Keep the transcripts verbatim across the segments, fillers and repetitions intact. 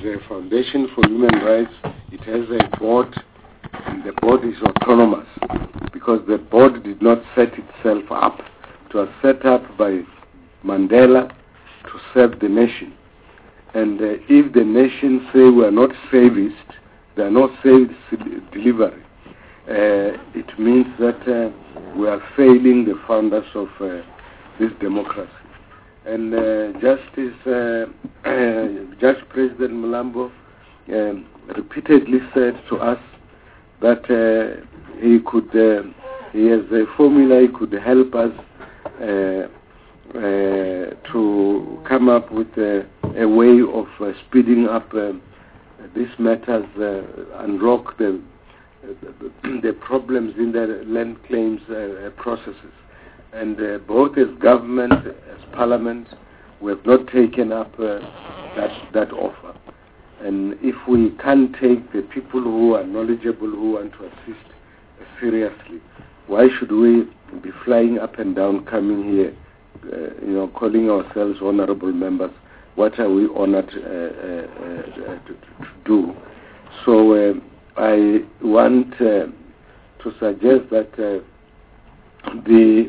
a foundation for human rights. It has a board, and the board is autonomous because the board did not set itself up. It was set up by Mandela to serve the nation. And uh, if the nation say we are not savist, they are not service delivery, uh, it means that uh, we are failing the founders of uh, this democracy. And uh, Justice, uh, uh, Judge President Mulambo um, repeatedly said to us that uh, he could, uh, he has a formula, he could help us uh, uh, to come up with a, a way of uh, speeding up uh, these matters, uh, unlock the, the the problems in the land claims uh, processes. And uh, both as government, as parliament, we have not taken up uh, that that offer. And if we can't take the people who are knowledgeable, who want to assist uh, seriously, why should we be flying up and down, coming here, uh, you know, calling ourselves honorable members? What are we honored uh, uh, uh, to, to do? So uh, I want uh, to suggest that uh, the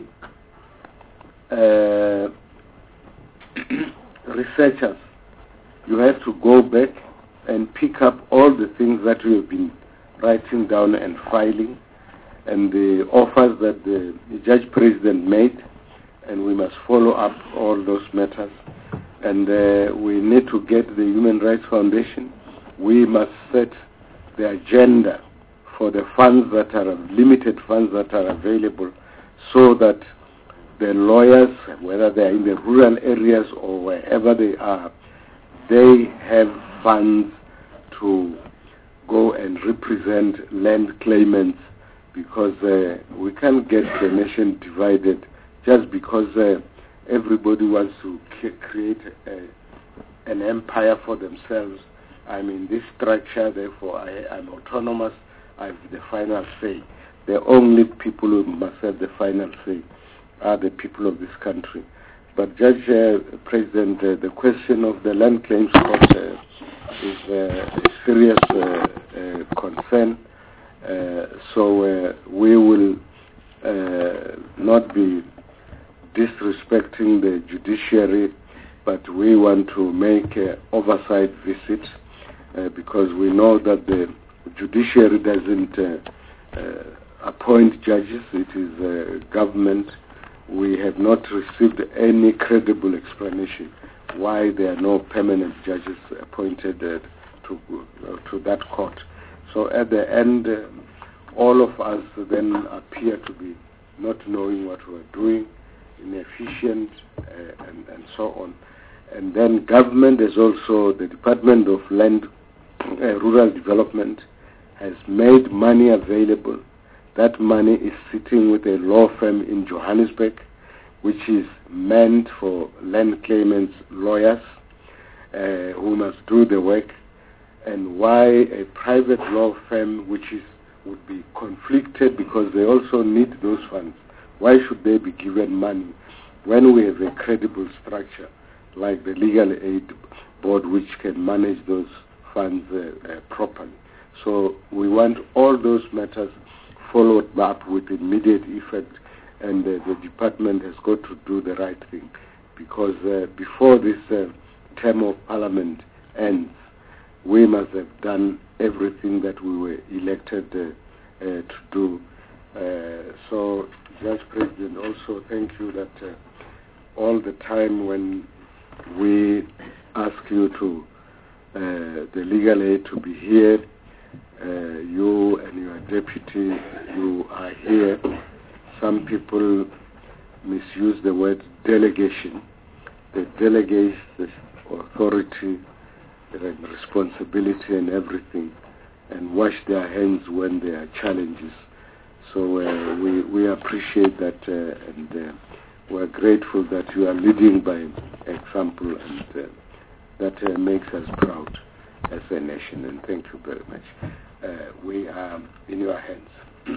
uh, researchers, you have to go back and pick up all the things that we have been writing down and filing, and the offers that the, the Judge President made, and we must follow up all those matters. And uh, we need to get the Human Rights Foundation. We must set the agenda for the funds that are, limited funds that are available, so that the lawyers, whether they are in the rural areas or wherever they are, they have funds to go and represent land claimants, because uh, we can't get the nation divided just because uh, everybody wants to create a, an empire for themselves. I'm in this structure, therefore I, I'm autonomous, I have the final say. The only people who must have the final say are the people of this country. But Judge uh, President, uh, the question of the land claims court uh, is uh, a serious uh, uh, concern. Uh, so uh, we will uh, not be disrespecting the judiciary, but we want to make an oversight visit uh, because we know that the judiciary doesn't uh, uh, appoint judges. It is uh, government. We have not received any credible explanation why there are no permanent judges appointed uh, to uh, to that court. So at the end, uh, all of us then appear to be not knowing what we're doing, inefficient, uh, and, and so on. And then government is also, the Department of Land, uh, Rural Development has made money available. That money is sitting with a law firm in Johannesburg, which is meant for land claimants, lawyers, uh, who must do the work. And why a private law firm, which is would be conflicted because they also need those funds, why should they be given money when we have a credible structure like the Legal Aid Board, which can manage those funds uh, uh, properly? So we want all those matters followed up with immediate effect, and uh, the department has got to do the right thing, because uh, before this uh, term of parliament ends, we must have done everything that we were elected uh, uh, to do. Uh, so, Judge President, also thank you that uh, all the time when we ask you to, uh, the legal aid to be here, uh, you and your deputy, you are here. Some people misuse the word delegation. They delegate the authority and responsibility and everything, and wash their hands when there are challenges. So uh, we we appreciate that, uh, and uh, we're grateful that you are leading by example, and uh, that uh, makes us proud as a nation. And thank you very much. Uh, we are in your hands.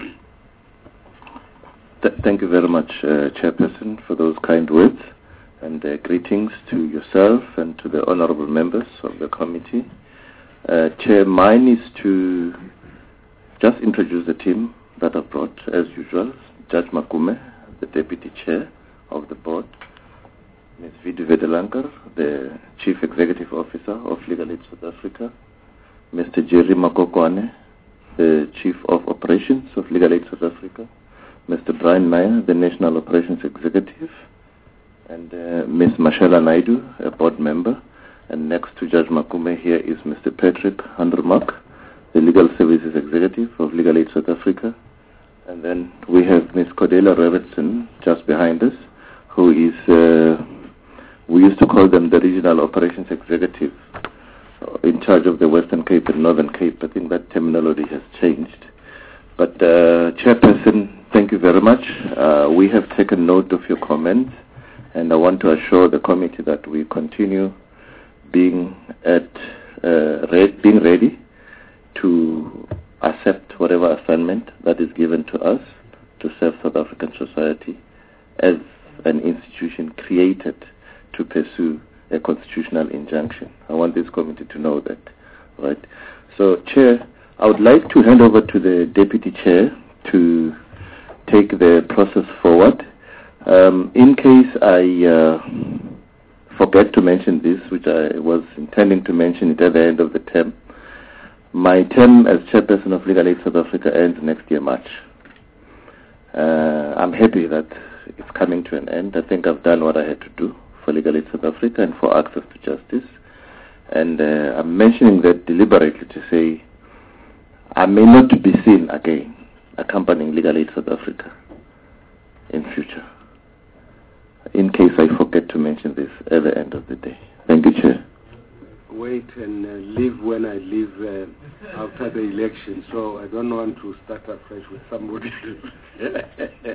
Th- thank you very much, uh, Chairperson, for those kind words, and uh, greetings to yourself and to the honorable members of the committee. Uh, Chair, mine is to just introduce the team that I brought, as usual. Judge Makume, the Deputy Chair of the Board. Miz Vidu Vedelankar, the Chief Executive Officer of Legal Aid South Africa. Mister Jerry Makokwane, the Chief of Operations of Legal Aid South Africa. Mister Brian Meyer, the National Operations Executive. And uh, Miz Mashela Naidu, a board member. And next to Judge Makume here is Mister Patrick Handrumak, the Legal Services Executive of Legal Aid South Africa. And then we have Miz Cordelia Robertson just behind us, who is, uh, we used to call them the Regional Operations Executive, in charge of the Western Cape and Northern Cape. I think that terminology has changed. But uh, Chairperson, thank you very much. Uh, we have taken note of your comments, and I want to assure the committee that we continue being at uh, re- being ready to accept whatever assignment that is given to us to serve South African society as an institution created to pursue a constitutional injunction. I want this committee to know that, right? So, Chair, I would like to hand over to the Deputy Chair to take the process forward. Um, in case I uh, forget to mention this, which I was intending to mention it at the end of the term, my term as Chairperson of Legal Aid South Africa ends next year, March. Uh, I'm happy that it's coming to an end. I think I've done what I had to do for Legal Aid South Africa and for access to justice. And uh, I'm mentioning that deliberately to say I may not be seen again accompanying Legal Aid South Africa in future, in case I forget to mention this at the end of the day. Thank you, Chair. Wait and uh, leave when I leave uh, after the election, so I don't want to start afresh with somebody else.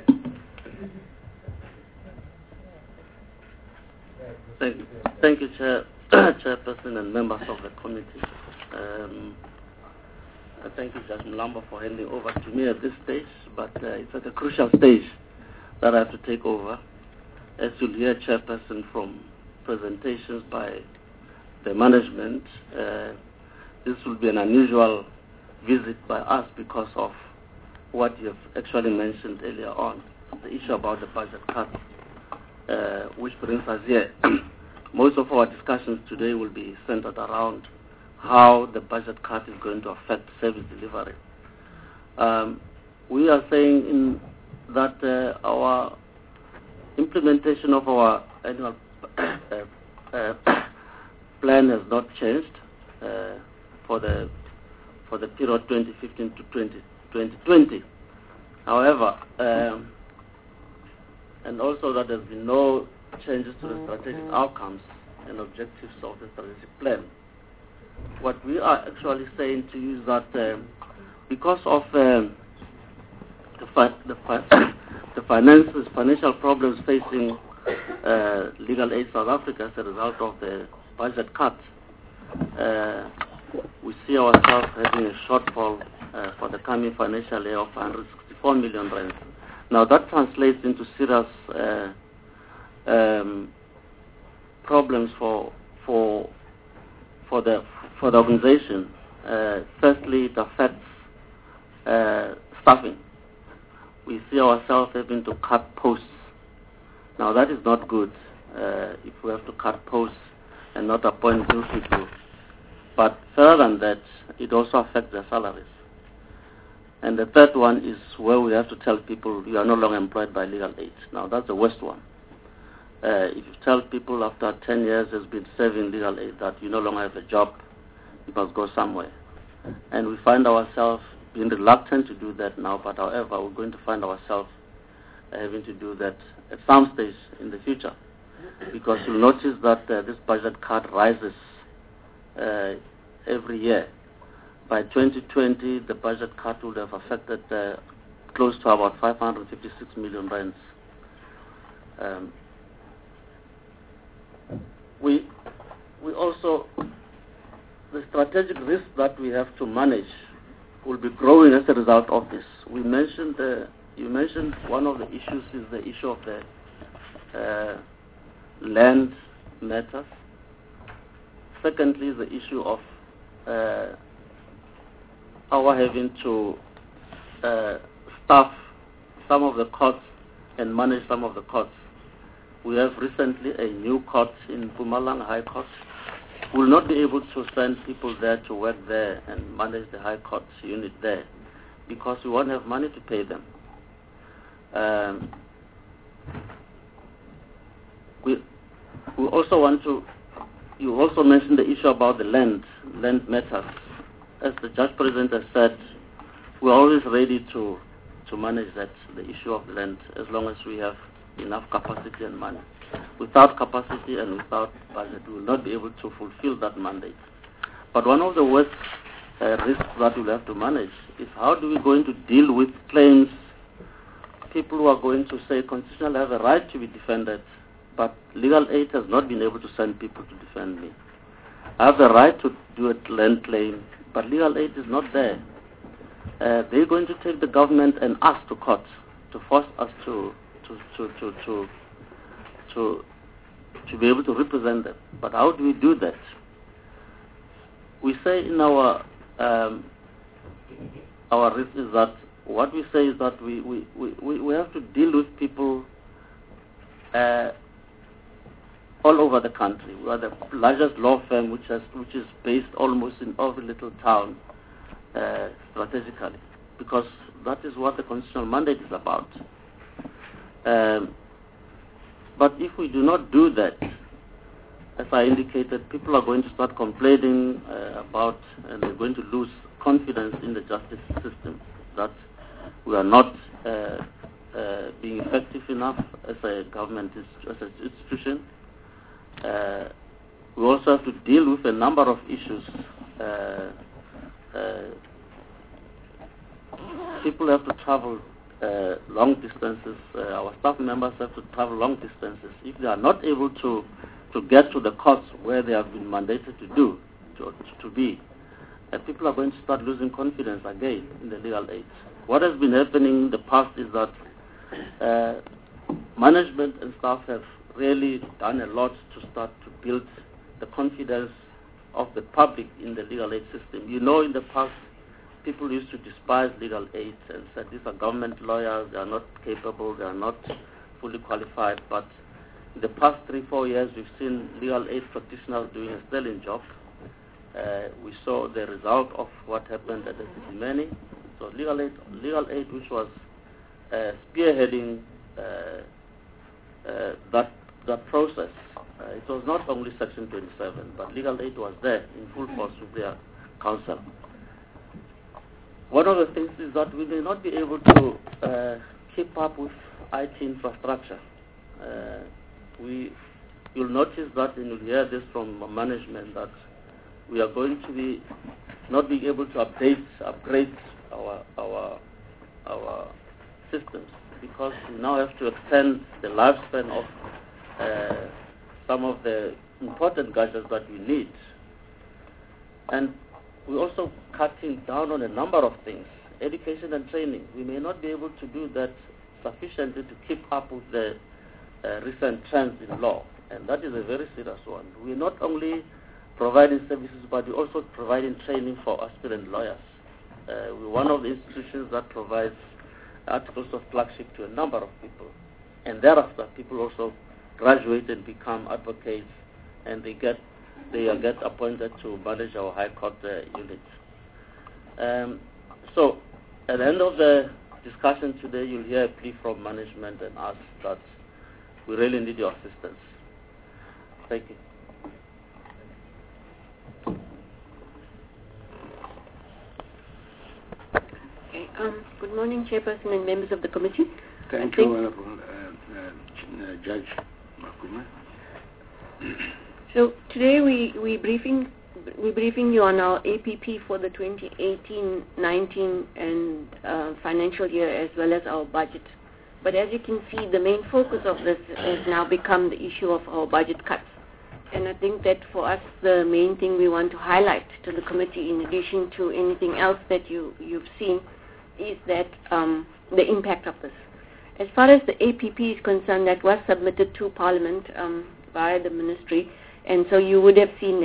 Thank you, Thank you Chair, Chairperson and members of the committee. Um, I thank you, Judge Mlambo, for handing over to me at this stage, but uh, it's at a crucial stage that I have to take over. As you'll hear, Chairperson, from presentations by the management, uh, this will be an unusual visit by us because of what you have actually mentioned earlier on, the issue about the budget cut, uh, which brings us here. Most of our discussions today will be centered around how the budget cut is going to affect service delivery. Um, we are saying in that uh, our implementation of our annual uh, uh, plan has not changed uh, for the for the period twenty fifteen to twenty twenty. However, um, and also that there has been no changes to the strategic outcomes and objectives of the strategic plan. What we are actually saying to you is that uh, because of um, the, fi- the, fi- the finances, financial problems facing uh, Legal Aid South Africa as a result of the budget cut, uh, we see ourselves having a shortfall uh, for the coming financial year of one hundred sixty-four million rands. Now that translates into serious uh, um, problems for for for the for the organization. Uh, firstly, it affects uh, staffing. We see ourselves having to cut posts. Now that is not good uh, if we have to cut posts and not appoint new people. But further than that, it also affects their salaries. And the third one is where we have to tell people you are no longer employed by Legal Aid. Now that's the worst one. Uh, if you tell people after ten years has been serving Legal Aid that you no longer have a job, you must go somewhere. And we find ourselves being reluctant to do that now, but however, we're going to find ourselves having to do that at some stage in the future. Because you'll notice that uh, this budget cut rises uh, every year. By twenty twenty, the budget cut would have affected uh, close to about five hundred fifty-six million rands. Um, we we also, the strategic risk that we have to manage will be growing as a result of this. We mentioned, uh, you mentioned one of the issues is the issue of the uh, land matters. Secondly, the issue of uh, our having to uh, staff some of the courts and manage some of the courts. We have recently a new court in Mpumalanga High Court. We will not be able to send people there to work there and manage the High Court unit there because we won't have money to pay them. Um, we, we also want to, you also mentioned the issue about the land, land matters. As the Judge President has said, we're always ready to, to manage that, the issue of land, as long as we have enough capacity and money. Without capacity and without budget, we will not be able to fulfill that mandate. But one of the worst uh, risks that we'll have to manage is how do we going to deal with claims, people who are going to say constitutionally have a right to be defended, but legal aid has not been able to send people to defend me. I have the right to do a land claim, but legal aid is not there. Uh, they're going to take the government and us to court to force us to to to to to to, to be able to represent them. But how do we do that? We say in our um, our risk is that what we say is that we we, we, we have to deal with people uh, all over the country. We are the largest law firm which has which is based almost in every little town uh, strategically, because that is what the constitutional mandate is about. Um, but if we do not do that, as I indicated, people are going to start complaining uh, about, and they're going to lose confidence in the justice system, that we are not uh, uh, being effective enough as a government, as an institution. Uh, we also have to deal with a number of issues. Uh, uh, people have to travel uh, long distances. Uh, our staff members have to travel long distances. If they are not able to to get to the courts where they have been mandated to do, to, to be, uh, people are going to start losing confidence again in the legal aid. What has been happening in the past is that uh, management and staff have really done a lot to start to build the confidence of the public in the legal aid system. You know, in the past, people used to despise legal aid and said these are government lawyers, they are not capable, they are not fully qualified. But in the past three, four years, we've seen legal aid practitioners doing a sterling job. Uh, we saw the result of what happened at the City. So legal aid, legal aid, which was uh, spearheading uh, uh, that that process. Uh, it was not only Section twenty-seven, but legal aid was there in full force with their counsel. One of the things is that we may not be able to uh, keep up with I T infrastructure. Uh, we, you'll notice that, and you'll hear this from management, that we are going to be not being able to update, upgrade our our our systems, because we now have to extend the lifespan of uh, some of the important gadgets that we need. And we're also cutting down on a number of things. Education and training. We may not be able to do that sufficiently to keep up with the uh, recent trends in law. And that is a very serious one. We're not only providing services, but we're also providing training for aspirant lawyers. Uh, we're one of the institutions that provides articles of clerkship to a number of people. And thereafter, people also graduate and become advocates, and they get they get appointed to manage our High Court uh, unit. Um, so, at the end of the discussion today, you'll hear a plea from management and us that we really need your assistance. Thank you. Okay, um, good morning, Chairperson and members of the committee. Thank I you, Honorable uh, uh, Judge Makume. So today we we briefing we briefing you on our A P P for the twenty eighteen nineteen and uh, financial year, as well as our budget. But as you can see, the main focus of this has now become the issue of our budget cuts. And I think that for us, the main thing we want to highlight to the committee, in addition to anything else that you you've seen, is that um, the impact of this. As far as the A P P is concerned, that was submitted to Parliament um, via the Ministry, and so you would have seen that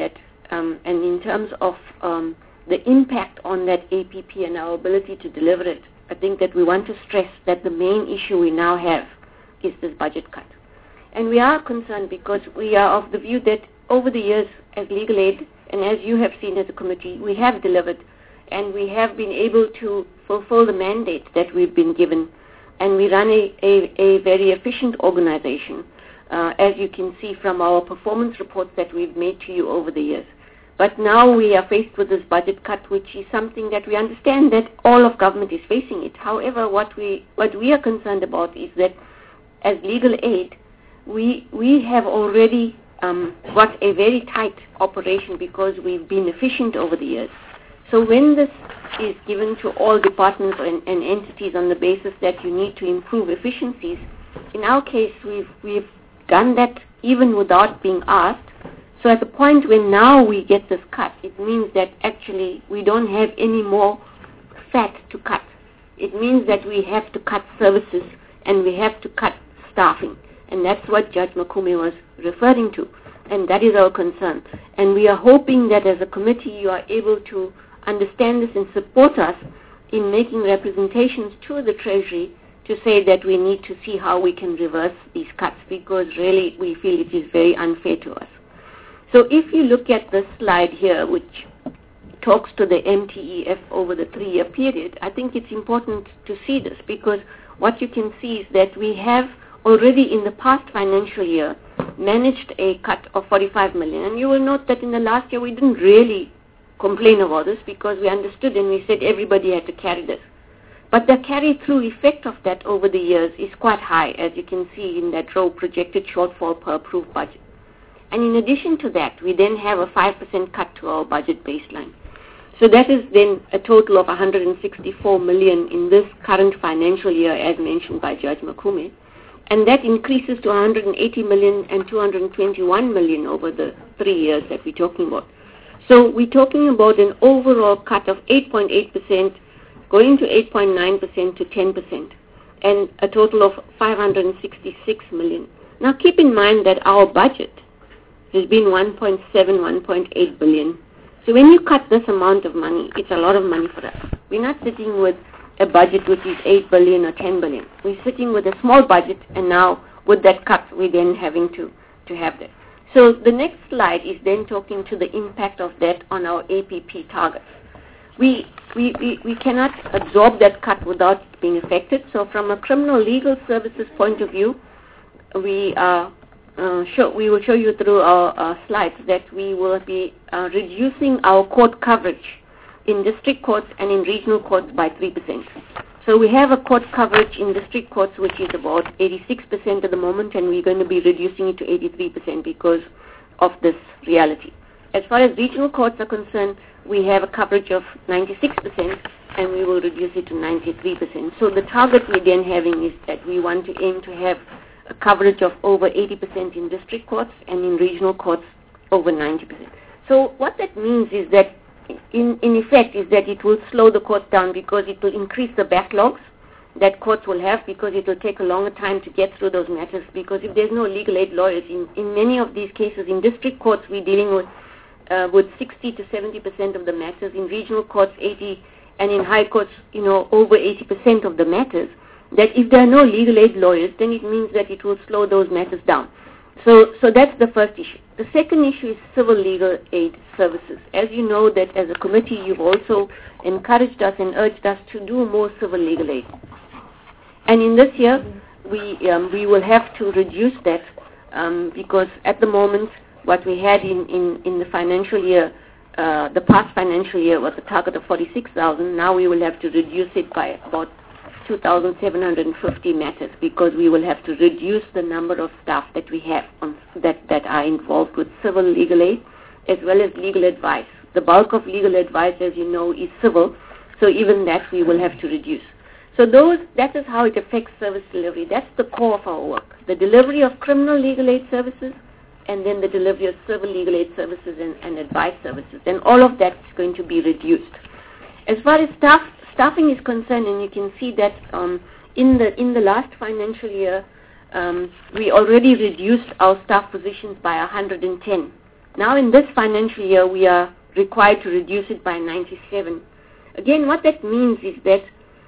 um, and in terms of um, the impact on that A P P and our ability to deliver it, I think that we want to stress that the main issue we now have is this budget cut. And we are concerned because we are of the view that over the years as Legal Aid, and as you have seen as a committee, we have delivered and we have been able to fulfill the mandate that we've been given, and we run a, a, a very efficient organization, uh, as you can see from our performance reports that we've made to you over the years. But now we are faced with this budget cut, which is something that we understand that all of government is facing it. However, what we what we are concerned about is that as Legal Aid, we we have already um, got a very tight operation because we've been efficient over the years. So when this is given to all departments and, and entities on the basis that you need to improve efficiencies, in our case we've we've done that even without being asked. So at the point when now we get this cut, it means that actually we don't have any more fat to cut. It means that we have to cut services and we have to cut staffing. And that's what Judge Makume was referring to. And that is our concern. And we are hoping that as a committee you are able to understand this and support us in making representations to the Treasury to say that we need to see how we can reverse these cuts, because really we feel it is very unfair to us. So if you look at this slide here, which talks to the M T E F over the three-year period, I think it's important to see this, because what you can see is that we have already in the past financial year managed a cut of forty-five million. And you will note that in the last year we didn't really complain about this because we understood and we said everybody had to carry this. But the carry-through effect of that over the years is quite high, as you can see in that row, projected shortfall per approved budget. And in addition to that, we then have a five percent cut to our budget baseline. So that is then a total of one hundred sixty-four million in this current financial year, as mentioned by Judge Makume. And that increases to one hundred eighty million and two hundred twenty-one million over the three years that we're talking about. So we're talking about an overall cut of eight point eight percent, going to eight point nine percent to ten percent, and a total of five hundred sixty-six million. Now keep in mind that our budget has been one point seven, one point eight billion. So when you cut this amount of money, it's a lot of money for us. We're not sitting with a budget which is eight billion or ten billion. We're sitting with a small budget, and now with that cut, we're then having to, to have that. So the next slide is then talking to the impact of that on our A P P targets. We, we, we, we cannot absorb that cut without being affected. So from a criminal legal services point of view, we are Uh, show, we will show you through our uh, slides that we will be uh, reducing our court coverage in district courts and in regional courts by three percent. So we have a court coverage in district courts which is about eighty-six percent at the moment, and we're going to be reducing it to eighty-three percent because of this reality. As far as regional courts are concerned, we have a coverage of ninety-six percent, and we will reduce it to ninety-three percent. So the target we're then having is that we want to aim to have a coverage of over eighty percent in district courts and in regional courts over ninety percent. So what that means is that, in, in effect, is that it will slow the courts down because it will increase the backlogs that courts will have, because it will take a longer time to get through those matters, because if there's no legal aid lawyers, in, in many of these cases, in district courts, we're dealing with, uh, with sixty to seventy percent of the matters, in regional courts, eighty, and in high courts, you know, over eighty percent of the matters. That if there are no legal aid lawyers, then it means that it will slow those matters down. So, so that's the first issue. The second issue is civil legal aid services. As you know, that as a committee, you've also encouraged us and urged us to do more civil legal aid. And in this year, we um, we will have to reduce that um, because at the moment, what we had in, in, in the financial year, uh, the past financial year was a target of forty-six thousand. Now we will have to reduce it by about two thousand seven hundred fifty matters, because we will have to reduce the number of staff that we have on, that, that are involved with civil legal aid as well as legal advice. The bulk of legal advice, as you know, is civil, so even that we will have to reduce. So those, that is how it affects service delivery. That's the core of our work. The delivery of criminal legal aid services, and then the delivery of civil legal aid services and, and advice services. And all of that is going to be reduced. As far as staff Staffing is concerned, and you can see that um, in the in the last financial year, um, we already reduced our staff positions by one hundred ten. Now in this financial year, we are required to reduce it by ninety-seven. Again, what that means is that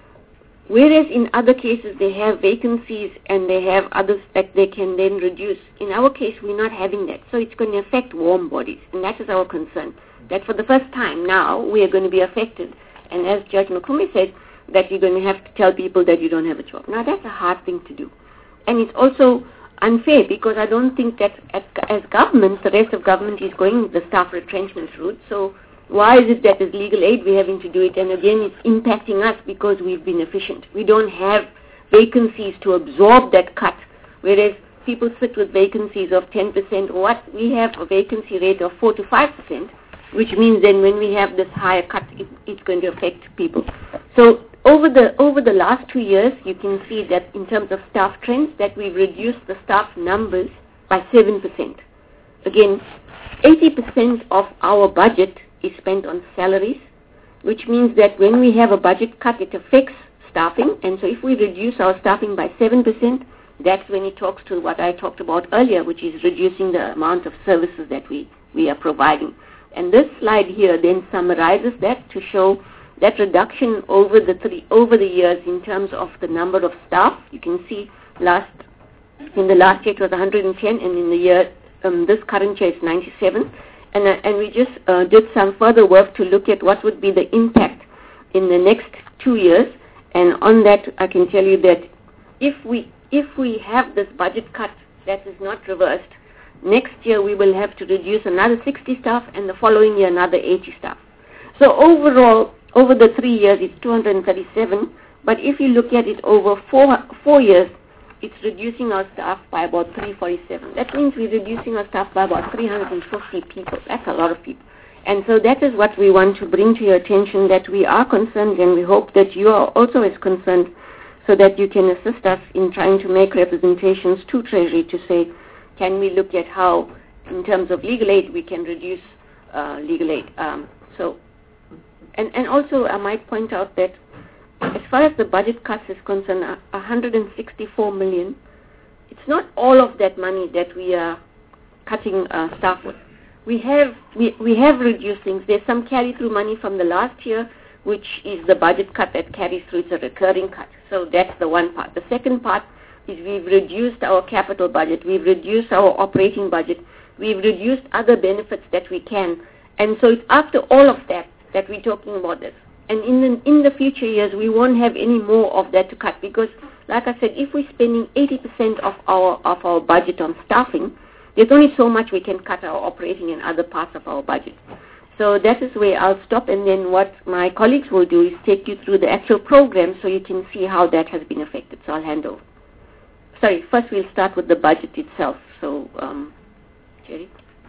whereas in other cases they have vacancies and they have others that they can then reduce, in our case we're not having that. So it's going to affect warm bodies, and that is our concern. That for the first time now we are going to be affected. And as Judge Makume said, that you're going to have to tell people that you don't have a job. Now that's a hard thing to do. And it's also unfair because I don't think that as, as government, the rest of government is going the staff retrenchment route. So why is it that as legal aid we're having to do it? And again, it's impacting us because we've been efficient. We don't have vacancies to absorb that cut, whereas people sit with vacancies of ten percent or what. We have a vacancy rate of four to five percent, which means then when we have this higher cut, it, it's going to affect people. So over the over the last two years, you can see that in terms of staff trends, that we've reduced the staff numbers by seven percent. Again, eighty percent of our budget is spent on salaries, which means that when we have a budget cut, it affects staffing. And so if we reduce our staffing by seven percent, that's when it talks to what I talked about earlier, which is reducing the amount of services that we, we are providing. And this slide here then summarizes that to show that reduction over the three over the years in terms of the number of staff. You can see last in the last year it was one hundred ten, and in the year um, this current year it's ninety-seven. And uh, and we just uh, did some further work to look at what would be the impact in the next two years. And on that, I can tell you that if we if we have this budget cut that is not reversed, next year we will have to reduce another sixty staff, and the following year another eighty staff. So overall, over the three years, it's two hundred thirty-seven. But if you look at it over four four years, it's reducing our staff by about three hundred forty-seven. That means we're reducing our staff by about three hundred fifty people. That's a lot of people. And so that is what we want to bring to your attention, that we are concerned, and we hope that you are also as concerned, so that you can assist us in trying to make representations to Treasury to say, can we look at how, in terms of legal aid, we can reduce uh, legal aid. Um, so, and, and also I might point out that as far as the budget cuts is concerned, uh, one hundred sixty-four million, it's not all of that money that we are cutting uh, staff with. We have we, we have reduced things. There's some carry-through money from the last year, which is the budget cut that carries through. It's a recurring cut. So that's the one part. The second part is we've reduced our capital budget. We've reduced our operating budget. We've reduced other benefits that we can. And so it's after all of that that we're talking about this. And in the, in the future years, we won't have any more of that to cut because, like I said, if we're spending eighty percent of our of our budget on staffing, there's only so much we can cut our operating and other parts of our budget. So that is where I'll stop, and then what my colleagues will do is take you through the actual program so you can see how that has been affected. So I'll hand over. Sorry, first we'll start with the budget itself. So, um, Jerry.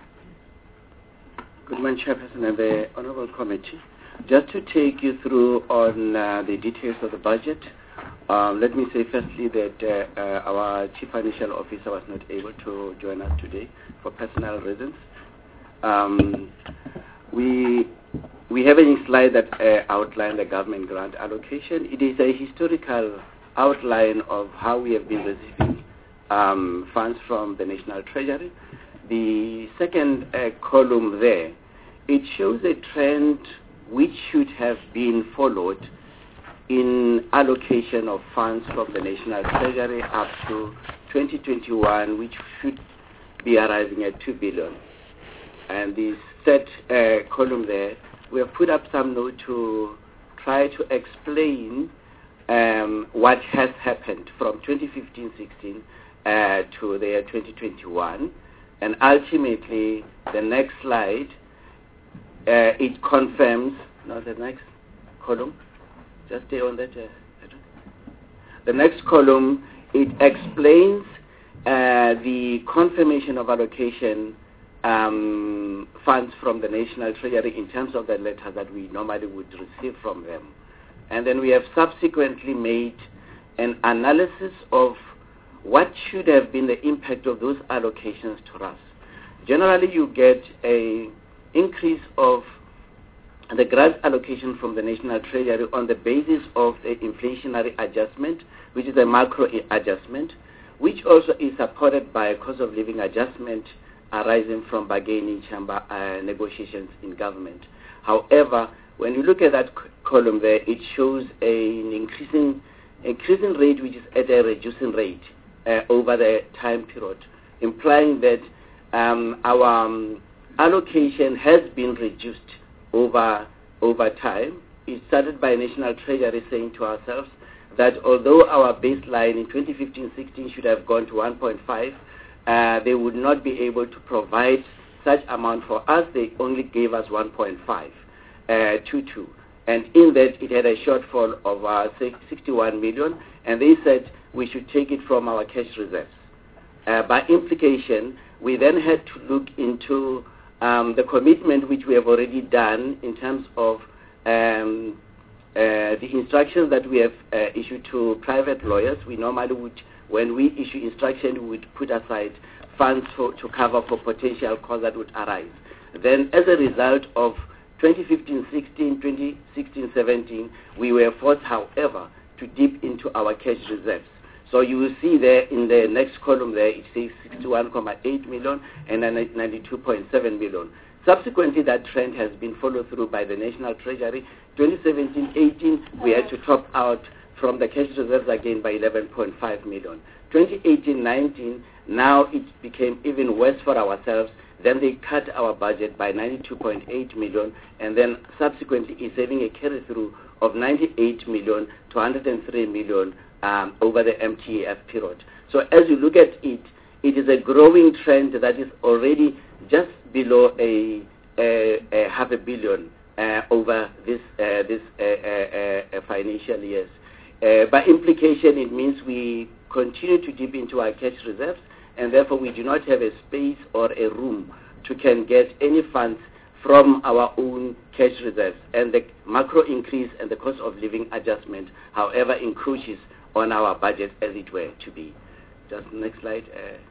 Good morning, Chairperson and the Honorable Committee. Just to take you through on uh, the details of the budget, um, let me say firstly that uh, uh, our Chief Financial Officer was not able to join us today for personal reasons. Um, we we have a slide that uh, outlines the government grant allocation. It is a historical outline of how we have been receiving um, funds from the National Treasury. The second uh, column there, it shows a trend which should have been followed in allocation of funds from the National Treasury up to twenty twenty-one, which should be arriving at two billion. And the third uh, column there, we have put up some note to try to explain um, what has happened from twenty fifteen sixteen uh, to the year twenty twenty-one. And ultimately, the next slide, uh, it confirms, no, the next column, just stay on that. Uh, the next column, it explains uh, the confirmation of allocation um, funds from the National Treasury in terms of the letter that we normally would receive from them. And then we have subsequently made an analysis of what should have been the impact of those allocations to us. Generally, you get a increase of the grant allocation from the National Treasury on the basis of the inflationary adjustment, which is a macro adjustment, which also is supported by a cost of living adjustment arising from bargaining chamber uh, negotiations in government. However, when you look at that c- column there, it shows a, an increasing, increasing rate which is at a reducing rate uh, over the time period, implying that um, our um, allocation has been reduced over, over time. It started by National Treasury saying to ourselves that although our baseline in twenty fifteen sixteen should have gone to one point five, uh, they would not be able to provide such amount for us. They only gave us one point five two two. And in that, it had a shortfall of uh, sixty-one million, and they said we should take it from our cash reserves. Uh, by implication, we then had to look into um, the commitment which we have already done in terms of um, uh, the instructions that we have uh, issued to private lawyers. We normally would, when we issue instruction, we would put aside funds for, to cover for potential costs that would arise. Then, as a result of twenty fifteen sixteen, twenty sixteen seventeen, we were forced, however, to dip into our cash reserves. So you will see there in the next column there, it says sixty-one point eight million and ninety-two point seven million. Subsequently, that trend has been followed through by the National Treasury. twenty seventeen eighteen, we had to top out from the cash reserves again by eleven point five million. twenty eighteen nineteen, now it became even worse for ourselves. Then they cut our budget by ninety-two point eight million, and then subsequently is having a carry-through of ninety-eight million to one hundred three million um, over the M T A F period. So as you look at it, it is a growing trend that is already just below a, a, a half a billion uh, over this uh, this uh, uh, uh, financial years. Uh, by implication, it means we continue to dip into our cash reserves, and therefore we do not have a space or a room to can get any funds from our own cash reserves. And the macro increase and the cost of living adjustment, however, encroaches on our budget as it were to be. Just next slide.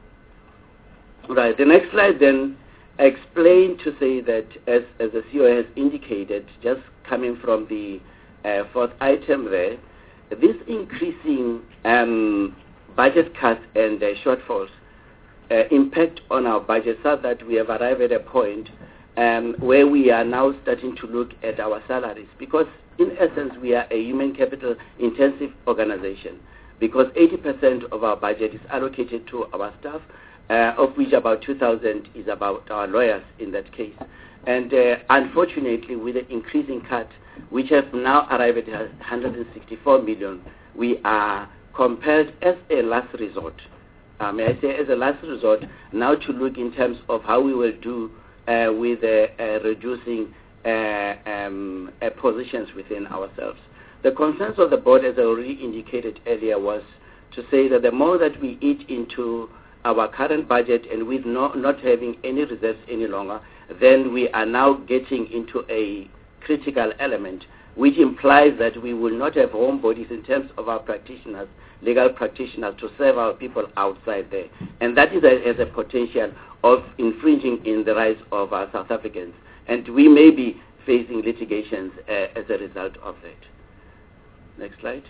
Uh, right, the next slide then explain to say that as, as the C O has indicated, just coming from the uh, fourth item there, this increasing um, budget cuts and uh, shortfalls uh, impact on our budget so that we have arrived at a point um, where we are now starting to look at our salaries, because in essence we are a human capital intensive organization, because eighty percent of our budget is allocated to our staff, uh, of which about two thousand is about our lawyers in that case. And uh, unfortunately, with the increasing cut, which has now arrived at one hundred sixty-four million, we are compelled as a last resort, uh, may I say as a last resort, now to look in terms of how we will do uh, with uh, uh, reducing uh, um, uh, positions within ourselves. The consensus of the board, as I already indicated earlier, was to say that the more that we eat into our current budget and with no, not having any reserves any longer, then we are now getting into a critical element, which implies that we will not have home bodies in terms of our practitioners, legal practitioners, to serve our people outside there. And that is a, as a potential of infringing in the rights of our South Africans. And we may be facing litigations uh, as a result of that. Next slide.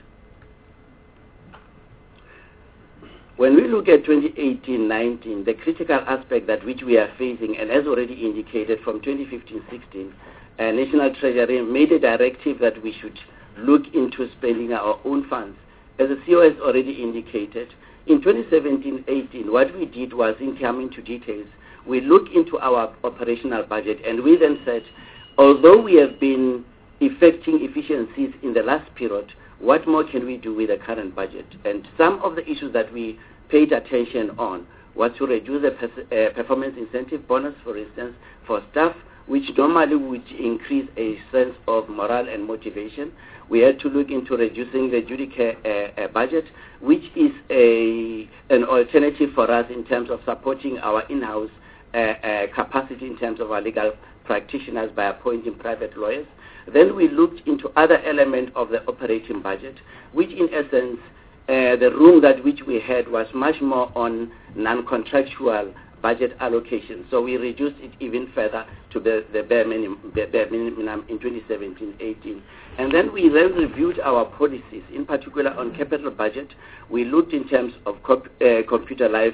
When we look at twenty eighteen nineteen, the critical aspect that which we are facing, and as already indicated from twenty fifteen sixteen, uh, National Treasury made a directive that we should look into spending our own funds. As the C O has already indicated, in twenty seventeen eighteen, what we did was, in coming to details, we looked into our operational budget, and we then said, although we have been effecting efficiencies in the last period, what more can we do with the current budget? And some of the issues that we paid attention on was to reduce the pers- uh, performance incentive bonus, for instance, for staff, which normally would increase a sense of morale and motivation. We had to look into reducing the judicare uh, uh, budget, which is a an alternative for us in terms of supporting our in-house uh, uh, capacity in terms of our legal practitioners by appointing private lawyers. Then we looked into other elements of the operating budget, which in essence, uh, the room that which we had was much more on non-contractual budget allocation. So we reduced it even further to the, the bare, minimum, bare minimum in twenty seventeen eighteen. And then we then reviewed our policies, in particular on capital budget. We looked in terms of comp- uh, computer life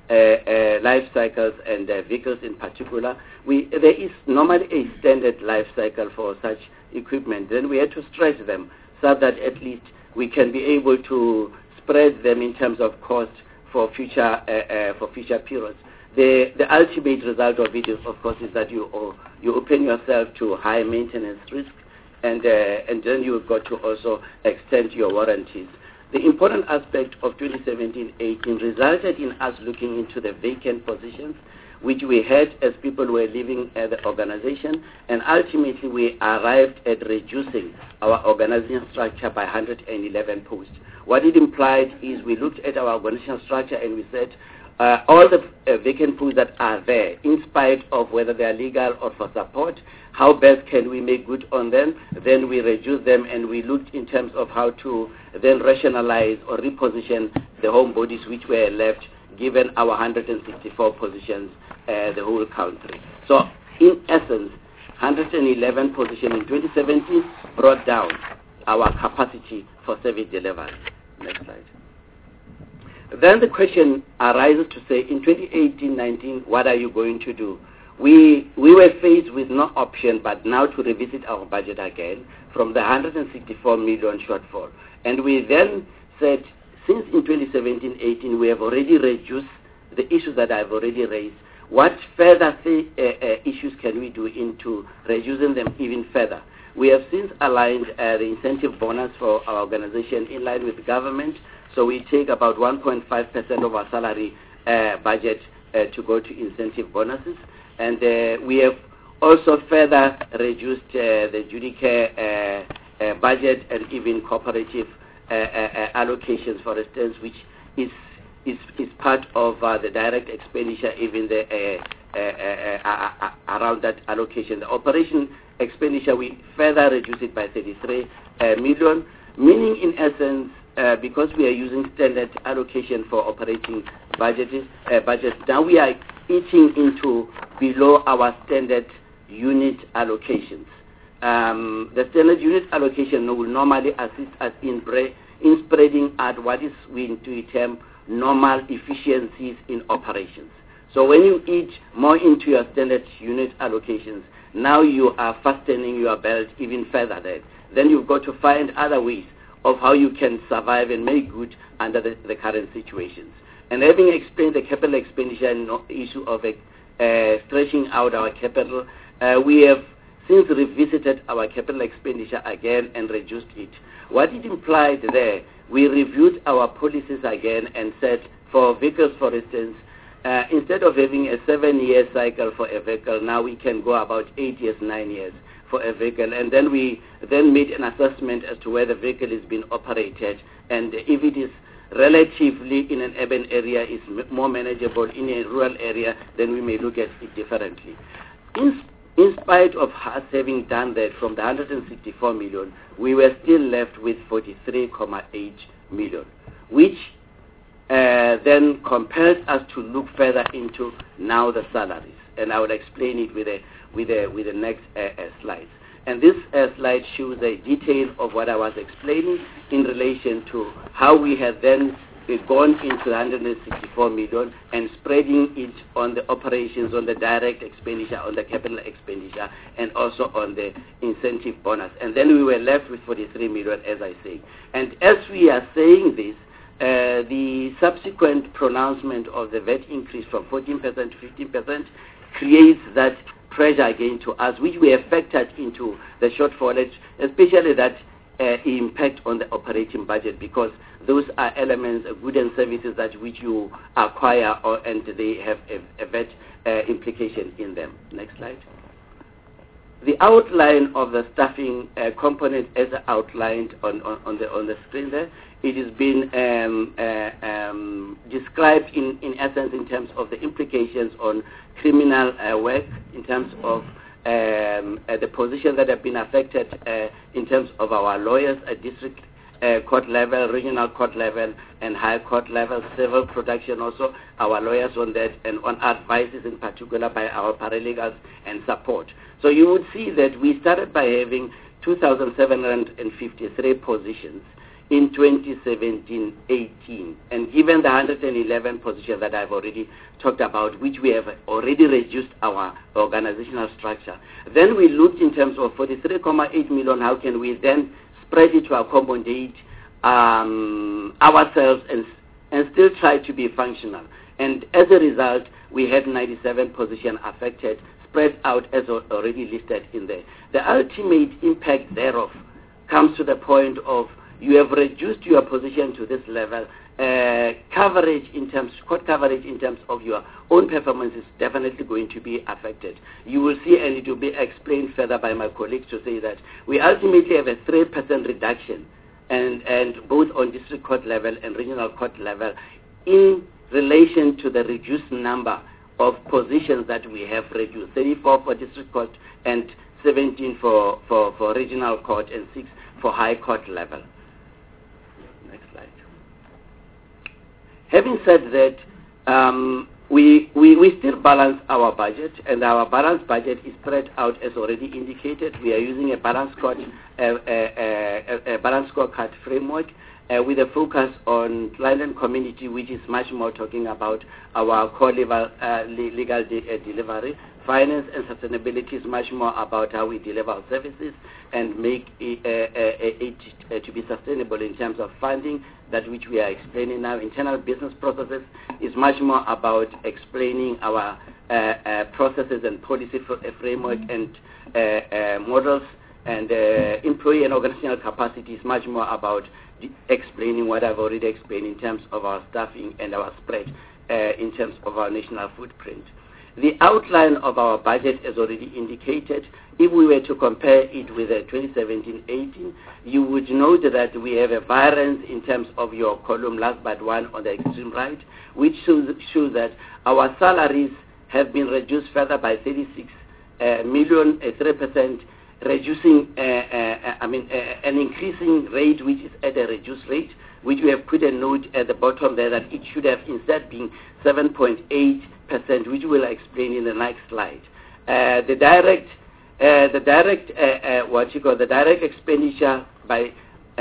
uh, uh, life cycles and uh, vehicles in particular. We, there is normally a standard life cycle for such equipment. Then we had to stretch them so that at least we can be able to spread them in terms of cost for future uh, uh, for future periods. The the ultimate result of it is, of course, is that you uh, you open yourself to high maintenance risk, and uh, and then you've got to also extend your warranties. The important aspect of twenty seventeen eighteen resulted in us looking into the vacant positions, which we had as people were leaving uh, the organization, and ultimately we arrived at reducing our organizational structure by one hundred eleven posts. What it implied is we looked at our organizational structure and we said, uh, all the uh, vacant posts that are there, in spite of whether they are legal or for support, how best can we make good on them? Then we reduced them, and we looked in terms of how to then rationalize or reposition the home bodies which were left, given our one hundred sixty-four positions, uh, the whole country. So, in essence, one hundred eleven positions in twenty seventeen brought down our capacity for service delivery. Next slide. Then the question arises to say, in twenty eighteen nineteen, what are you going to do? We we were faced with no option but now to revisit our budget again from the one hundred sixty-four million shortfall. And we then said, since in twenty seventeen eighteen we have already reduced the issues that I've already raised, what further th- uh, uh, issues can we do into reducing them even further? We have since aligned uh, the incentive bonus for our organization in line with the government, so we take about one point five percent of our salary uh, budget uh, to go to incentive bonuses, and uh, we have also further reduced uh, the Judicare uh, uh, budget and even cooperative uh, uh, allocations, for instance, which is is, is part of uh, the direct expenditure, even the uh, uh, uh, uh, uh, around that allocation. The operation expenditure, we further reduce it by thirty-three uh, million, meaning in essence, uh, because we are using standard allocation for operating budgets, uh, budgets, now we are eating into below our standard unit allocations. Um, the standard unit allocation will normally assist us in, bre- in spreading out what is we to term normal efficiencies in operations. So when you eat more into your standard unit allocations, now you are fastening your belt even further there. Then you've got to find other ways of how you can survive and make good under the, the current situations. And having explained the capital expenditure and issue of uh, stretching out our capital, uh, we have since revisited our capital expenditure again and reduced it. What it implied there, we reviewed our policies again and said, for vehicles, for instance, uh, instead of having a seven-year cycle for a vehicle, now we can go about eight years, nine years for a vehicle. And then we then made an assessment as to where the vehicle is being operated, and if it is relatively in an urban area is m- more manageable in a rural area, then we may look at it differently. In, in spite of us having done that from the one hundred sixty-four million, we were still left with forty-three point eight million, which uh, then compels us to look further into now the salaries. And I will explain it with a, with a, with the next uh, uh, slides. And this uh, slide shows a detail of what I was explaining in relation to how we have then uh, gone into one hundred sixty-four million and spreading it on the operations, on the direct expenditure, on the capital expenditure, and also on the incentive bonus. And then we were left with forty-three million, as I say. And as we are saying this, uh, the subsequent pronouncement of the V A T increase from fourteen percent to fifteen percent creates that pressure again to us, which we have factored into the shortfall, especially that uh, impact on the operating budget, because those are elements of goods and services that which you acquire, or, and they have a, a V A T uh, implication in them. Next slide. The outline of the staffing uh, component, as outlined on, on, on the on the screen there, it has been um, uh, um, described in, in essence in terms of the implications on criminal uh, work, in terms of um, uh, the positions that have been affected uh, in terms of our lawyers at district uh, court level, regional court level, and high court level, civil protection also, our lawyers on that, and on advices in particular by our paralegals and support. So you would see that we started by having two thousand seven hundred fifty-three positions in twenty seventeen eighteen. And given the one hundred eleven positions that I've already talked about, which we have already reduced our organizational structure, then we looked in terms of forty-three point eight million, how can we then spread it to accommodate um, ourselves and, and still try to be functional. And as a result, we had ninety-seven positions affected, spread out as already listed in there. The ultimate impact thereof comes to the point of you have reduced your position to this level. Uh, coverage in terms, court coverage in terms of your own performance is definitely going to be affected. You will see, and it will be explained further by my colleagues to say that we ultimately have a three percent reduction, and, and both on district court level and regional court level in relation to the reduced number of positions that we have reduced, thirty-four for district court and seventeen for, for, for regional court and six for high court level. Next slide. Having said that, um, we, we, we still balance our budget, and our balanced budget is spread out as already indicated. We are using a balanced scorecard, uh, uh, uh, a balanced scorecard framework uh, with a focus on client and community, which is much more talking about our core level, uh, legal de uh, delivery. Finance and sustainability is much more about how we deliver our services and make it, uh, uh, it uh, to be sustainable in terms of funding, that which we are explaining now. Internal business processes is much more about explaining our uh, uh, processes and policy for, uh, framework and uh, uh, models. And uh, employee and organizational capacity is much more about explaining what I've already explained in terms of our staffing and our spread uh, in terms of our national footprint. The outline of our budget is already indicated. If we were to compare it with uh, twenty seventeen eighteen, you would note that we have a variance in terms of your column last but one on the extreme right, which shows, shows that our salaries have been reduced further by thirty-six uh, million, uh, three percent, reducing, uh, uh, I mean, uh, an increasing rate which is at a reduced rate, which we have put a note at the bottom there that it should have instead been seven point eight percent, which we'll explain in the next slide. Uh, the direct, uh, the direct, uh, uh, what you call the direct expenditure by uh,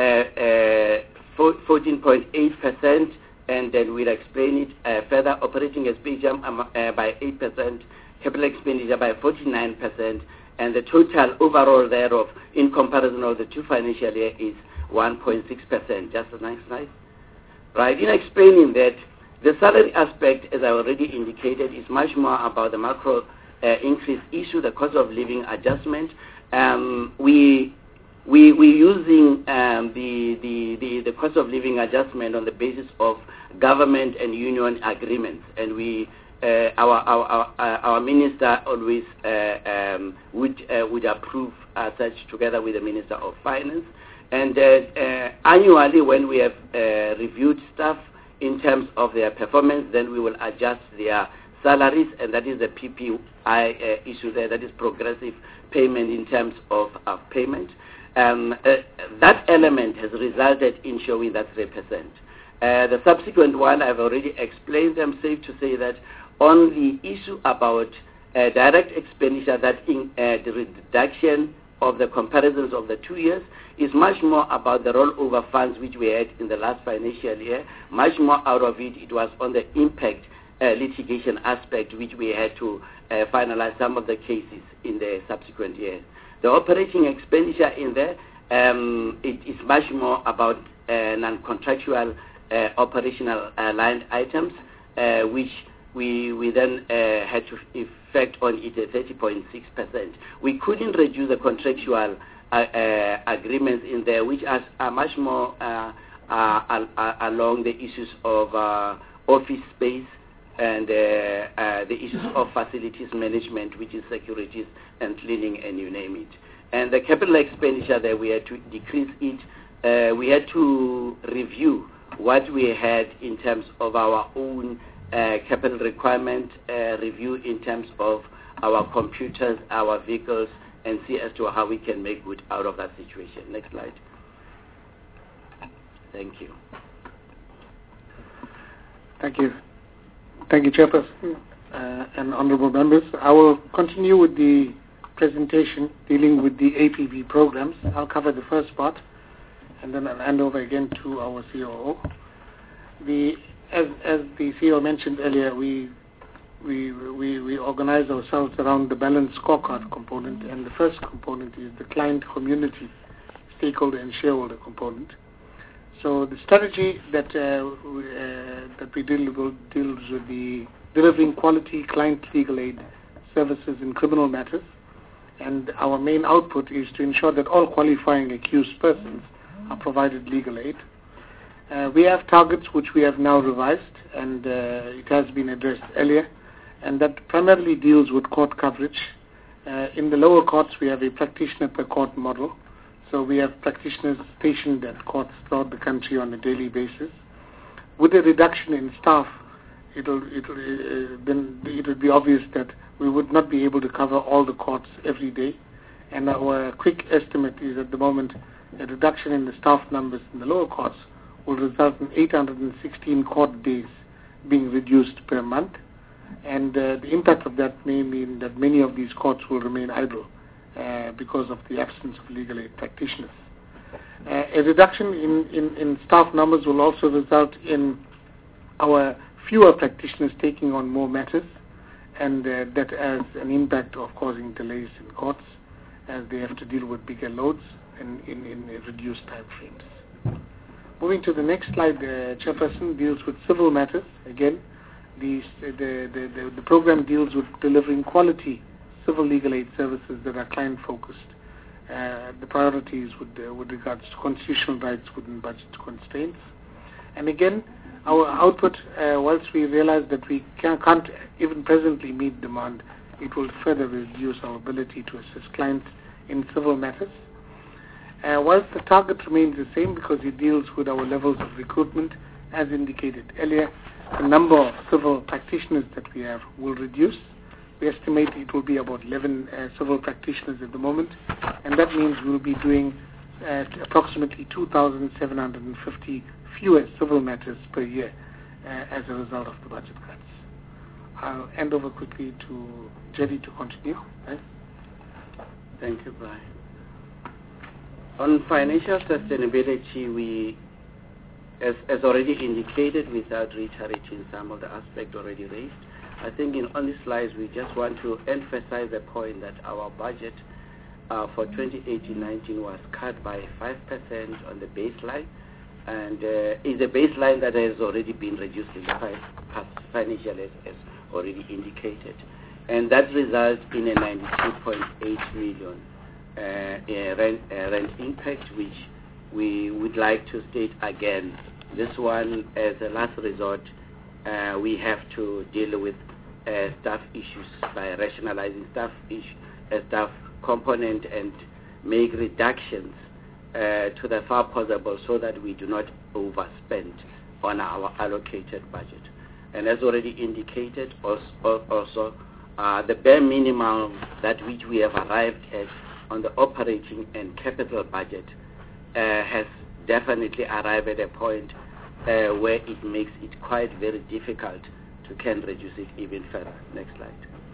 uh, fourteen point eight percent, and then we'll explain it uh, further. Operating expenditure um, uh, by eight percent, capital expenditure by forty-nine percent, and the total overall thereof in comparison of the two financial year is one point six percent. Just a nice slide. Right, in explaining that, the salary aspect, as I already indicated, is much more about the macro uh, increase issue, the cost of living adjustment. Um, we, we, we're using um, the, the, the, the cost of living adjustment on the basis of government and union agreements. And we, uh, our, our, our, our minister always uh, um, would, uh, would approve uh, such together with the Minister of Finance. And uh, uh, annually, when we have uh, reviewed staff in terms of their performance, then we will adjust their salaries, and that is the P P I uh, issue there, that is progressive payment in terms of uh, payment. Um, uh, that element has resulted in showing that three percent. Uh, the subsequent one, I've already explained them, safe to say that on the issue about uh, direct expenditure, that in uh, the reduction of the comparisons of the two years is much more about the rollover funds which we had in the last financial year. Much more out of it, it was on the impact uh, litigation aspect, which we had to uh, finalize some of the cases in the subsequent years. The operating expenditure in there, um, it is much more about uh, non-contractual uh, operational uh, line items, uh, which we, we then uh, had to effect on it at thirty point six percent. We couldn't reduce the contractual uh, uh, agreements in there, which are, are much more uh, uh, uh, along the issues of uh, office space and uh, uh, the issues of facilities management, which is securities and cleaning, and you name it. And the capital expenditure there, we had to decrease it. Uh, we had to review what we had in terms of our own uh, capital requirement, uh, review in terms of our computers, our vehicles, and see as to how we can make good out of that situation. Next slide. Thank you. Thank you. Thank you, Chairperson uh, and honorable members. I will continue with the presentation dealing with the A P P programs. I'll cover the first part, and then I'll hand over again to our C O O. The, as, as the C E O mentioned earlier, we, we, we, we organize ourselves around the balanced scorecard component, and the first component is the client community, stakeholder and shareholder component. So the strategy that, uh, we, uh, that we deal with deals with the delivering quality client legal aid services in criminal matters, and our main output is to ensure that all qualifying accused persons are provided legal aid. Uh, we have targets which we have now revised, and uh, it has been addressed earlier, and that primarily deals with court coverage. Uh, in the lower courts, we have a practitioner per court model, so we have practitioners stationed at courts throughout the country on a daily basis. With a reduction in staff, it'll, it'll, uh, then it would be obvious that we would not be able to cover all the courts every day, and our quick estimate is at the moment a reduction in the staff numbers in the lower courts will result in eight hundred sixteen court days being reduced per month, and uh, the impact of that may mean that many of these courts will remain idle uh, because of the absence of legal aid practitioners. Uh, a reduction in, in, in staff numbers will also result in our fewer practitioners taking on more matters, and uh, that has an impact of causing delays in courts as they have to deal with bigger loads in, in, in reduced time frames. Moving to the next slide, the uh, Chairperson deals with civil matters. Again, the, the, the, the, the program deals with delivering quality civil legal aid services that are client-focused. Uh, the priorities with, uh, with regards to constitutional rights within budget constraints. And again, our output, uh, whilst we realize that we can, can't even presently meet demand, it will further reduce our ability to assist clients in civil matters. Uh, whilst the target remains the same because it deals with our levels of recruitment, as indicated earlier, the number of civil practitioners that we have will reduce. We estimate it will be about eleven uh, civil practitioners at the moment, and that means we'll be doing uh, approximately two thousand seven hundred fifty fewer civil matters per year uh, as a result of the budget cuts. I'll hand over quickly to Jerry to continue. Right? Thank you, Brian. On financial sustainability, we, as, as already indicated, without reiterating some of the aspects already raised, I think in on these slides we just want to emphasize the point that our budget uh, for twenty eighteen nineteen was cut by five percent on the baseline, and uh, is a baseline that has already been reduced in the past financial year, as already indicated. And that results in a ninety-two point eight million uh, uh, rent, uh, rent impact, which we would like to state again. This one, as a last resort, uh, we have to deal with uh, staff issues by rationalizing staff issue, uh, staff component and make reductions uh, to the far possible so that we do not overspend on our allocated budget. And as already indicated, also, also uh, the bare minimum that which we have arrived at on the operating and capital budget uh, has definitely arrived at a point uh, where it makes it quite very difficult to can reduce it even further. Next slide.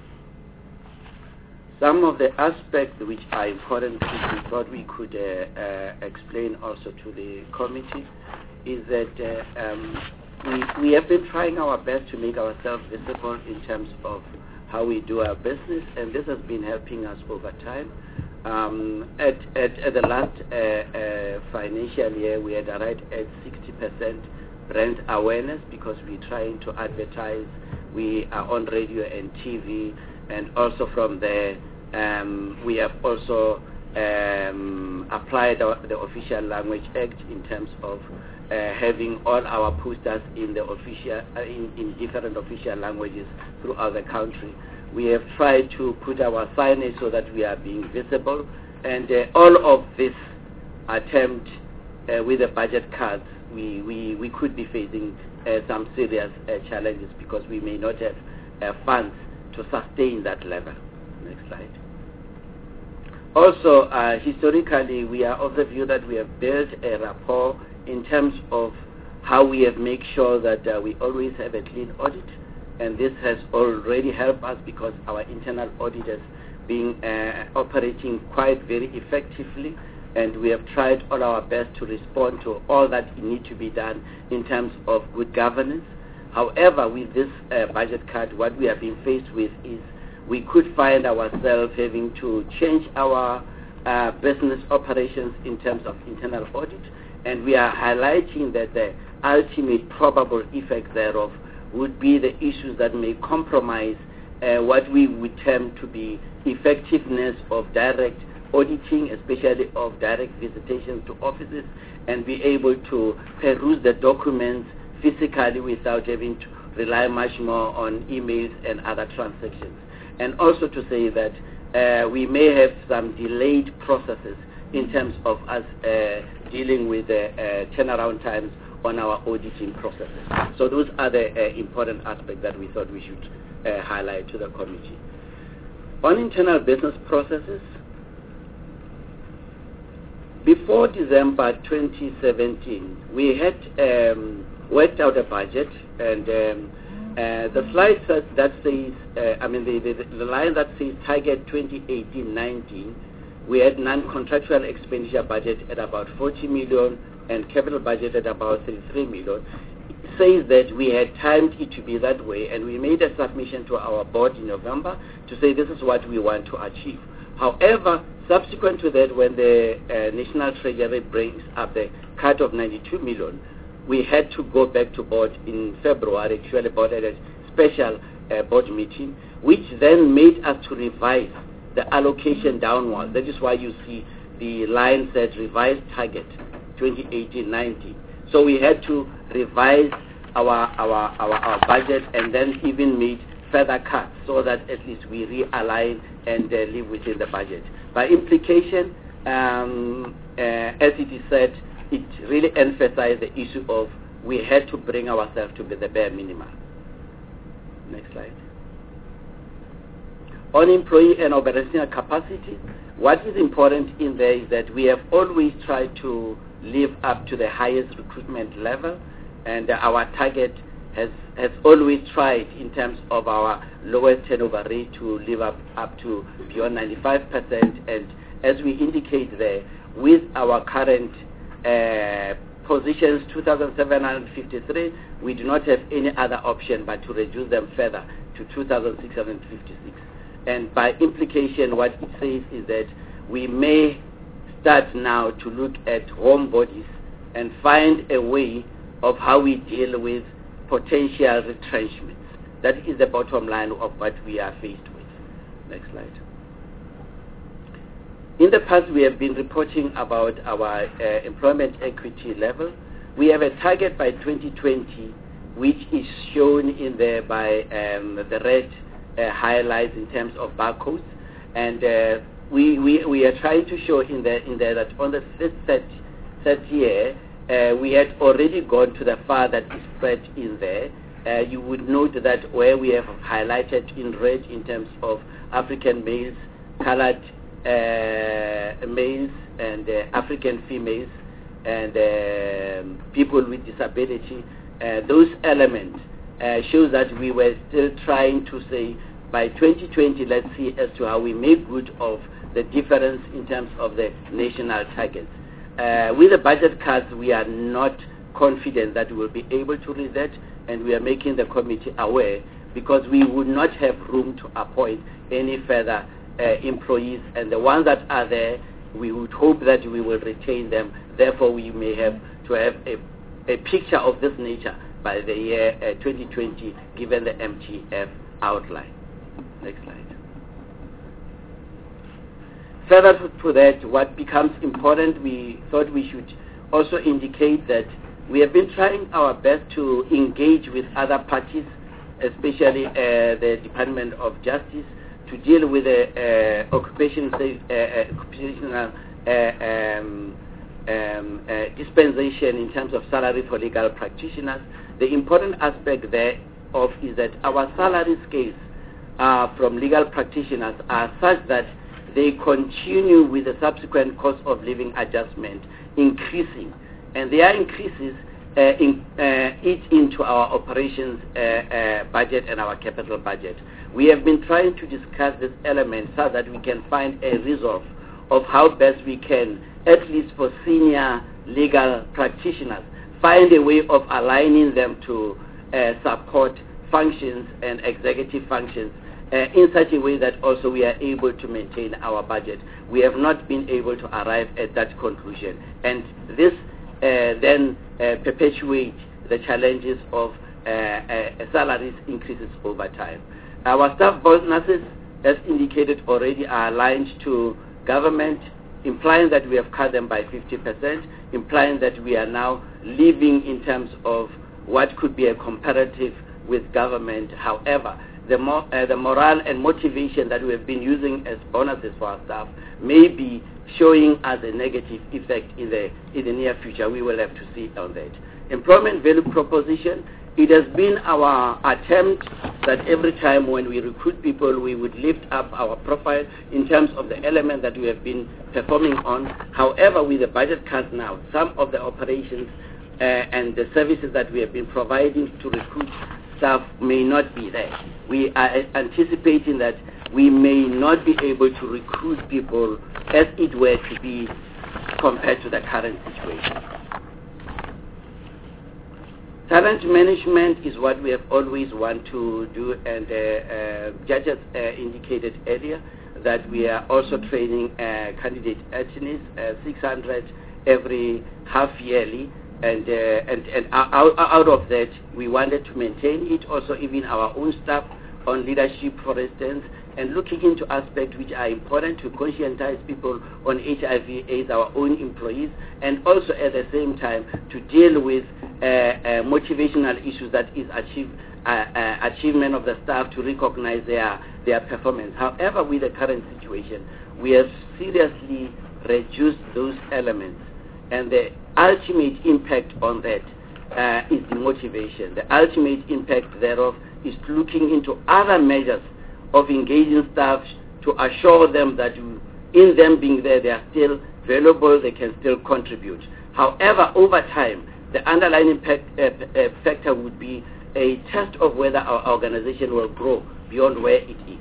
Some of the aspects which are important, which we thought we could uh, uh, explain also to the committee, is that uh, um, we, we have been trying our best to make ourselves visible in terms of how we do our business, and this has been helping us over time. Um, at, at, at the last uh, uh, financial year, we had arrived at sixty percent brand awareness because we're trying to advertise. We are on radio and T V, and also from there, um, we have also um, applied our, the Official Language Act in terms of uh, having all our posters in the official uh, in, in different official languages throughout the country. We have tried to put our signage so that we are being visible, and uh, all of this attempt uh, with the budget cuts, we, we, we could be facing uh, some serious uh, challenges because we may not have uh, funds to sustain that level. Next slide. Also, uh, historically, we are of the view that we have built a rapport in terms of how we have made sure that uh, we always have a clean audit. And this has already helped us because our internal auditors been uh, operating quite very effectively, and we have tried all our best to respond to all that needs to be done in terms of good governance. However, with this uh, budget cut, what we have been faced with is we could find ourselves having to change our uh, business operations in terms of internal audit, and we are highlighting that the ultimate probable effect thereof would be the issues that may compromise uh, what we would term to be effectiveness of direct auditing, especially of direct visitations to offices, and be able to peruse the documents physically without having to rely much more on emails and other transactions. And also to say that uh, we may have some delayed processes in terms of us uh, dealing with the uh, turnaround times on our auditing processes. So those are the uh, important aspects that we thought we should uh, highlight to the committee. On internal business processes, before December twenty seventeen, we had um, worked out a budget, and um, uh, the slide says, that says, uh, I mean, the, the, the line that says target twenty eighteen nineteen, we had non-contractual expenditure budget at about forty million and capital budget at about thirty-three million. It says that we had timed it to be that way, and we made a submission to our board in November to say this is what we want to achieve. However, subsequent to that, when the uh, National Treasury brings up the cut of ninety-two million, we had to go back to board in February, actually board had a special uh, board meeting, which then made us to revise the allocation downwards. That is why you see the line said revised target twenty eighteen nineteen. So we had to revise our, our, our, our budget, and then even made further cuts so that at least we realign and uh, live within the budget. By implication, um, uh, as it is said, it really emphasized the issue of we had to bring ourselves to the bare minimum. Next slide. On employee and operational capacity, what is important in there is that we have always tried to live up to the highest recruitment level, and uh, our target has, has always tried in terms of our lowest turnover rate to live up, up to beyond ninety-five percent, and as we indicate there, with our current uh, positions, two thousand seven hundred fifty-three, we do not have any other option but to reduce them further to two thousand six hundred fifty-six. And by implication, what it says is that we may start now to look at home bodies and find a way of how we deal with potential retrenchments. That is the bottom line of what we are faced with. Next slide. In the past, we have been reporting about our uh, employment equity level. We have a target by twenty twenty, which is shown in there by um, the red uh, highlights in terms of barcodes, and uh, we, we we are trying to show in there in there that on the third, third year uh, we had already gone to the far that is spread in there. Uh, you would note that where we have highlighted in red in terms of African males, colored uh, males, and uh, African females, and uh, people with disability, uh, those elements uh, shows that we were still trying to say by twenty twenty, let's see as to how we make good of the difference in terms of the national targets. Uh, with the budget cuts, we are not confident that we will be able to reach that, and we are making the committee aware because we would not have room to appoint any further uh, employees, and the ones that are there, we would hope that we will retain them. Therefore, we may have to have a, a picture of this nature by the year uh, twenty twenty, given the M T F outline. Next slide. Further to that, what becomes important, we thought we should also indicate that we have been trying our best to engage with other parties, especially uh, the Department of Justice, to deal with the uh, occupation, uh, uh, occupational uh, um, um, uh, dispensation in terms of salary for legal practitioners. The important aspect there of is that our salary scales uh, from legal practitioners are such that they continue with the subsequent cost of living adjustment increasing, and their increases uh, in, uh, eat into our operations uh, uh, budget and our capital budget. We have been trying to discuss this element so that we can find a resolve of how best we can, at least for senior legal practitioners, find a way of aligning them to uh, support functions and executive functions uh, in such a way that also we are able to maintain our budget. We have not been able to arrive at that conclusion. And this uh, then uh, perpetuates the challenges of uh, uh, salaries increases over time. Our staff bonuses, as indicated already, are aligned to government, implying that we have cut them by fifty percent, implying that we are now living in terms of what could be a comparative with government. However, the, mo uh, the morale and motivation that we have been using as bonuses for our staff may be showing us a negative effect in the, in the near future. We will have to see on that. Employment value proposition, it has been our attempt that every time when we recruit people, we would lift up our profile in terms of the element that we have been performing on. However, with the budget cut now, some of the operations uh, and the services that we have been providing to recruit staff may not be there. We are anticipating that we may not be able to recruit people as it were to be compared to the current situation. Talent management is what we have always wanted to do, and uh, uh, judges uh, indicated earlier that we are also training uh, candidate attorneys, uh, six hundred every half yearly, and, uh, and, and out, out of that we wanted to maintain it, also even our own staff on leadership, for instance, and looking into aspects which are important to conscientize people on H I V AIDS, our own employees, and also at the same time to deal with uh, uh, motivational issues that is achieve, uh, uh, achievement of the staff to recognize their, their performance. However, with the current situation, we have seriously reduced those elements, and the ultimate impact on that uh, is the motivation. The ultimate impact thereof is looking into other measures of engaging staff to assure them that you, in them being there, they are still valuable, they can still contribute. However, over time, the underlying impact, uh, uh, factor would be a test of whether our organization will grow beyond where it is.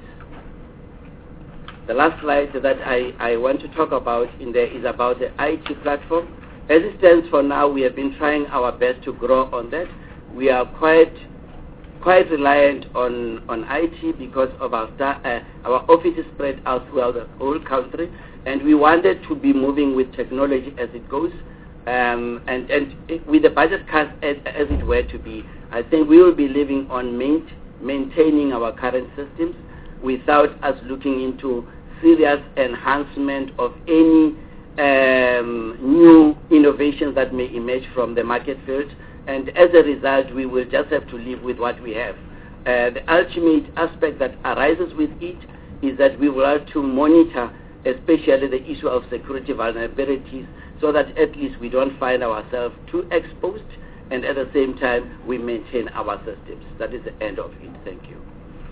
The last slide that I, I want to talk about in there is about the I T platform. As it stands for now, we have been trying our best to grow on that. We are quite quite reliant on, on I T because of our, star, uh, our offices spread out throughout the whole country, and we wanted to be moving with technology as it goes, um, and, and it, with the budget cuts as, as it were to be, I think we will be living on main, maintaining our current systems without us looking into serious enhancement of any um, new innovations that may emerge from the market field. And as a result, we will just have to live with what we have. Uh, the ultimate aspect that arises with it is that we will have to monitor, especially the issue of security vulnerabilities, so that at least we don't find ourselves too exposed, and at the same time, we maintain our systems. That is the end of it. Thank you.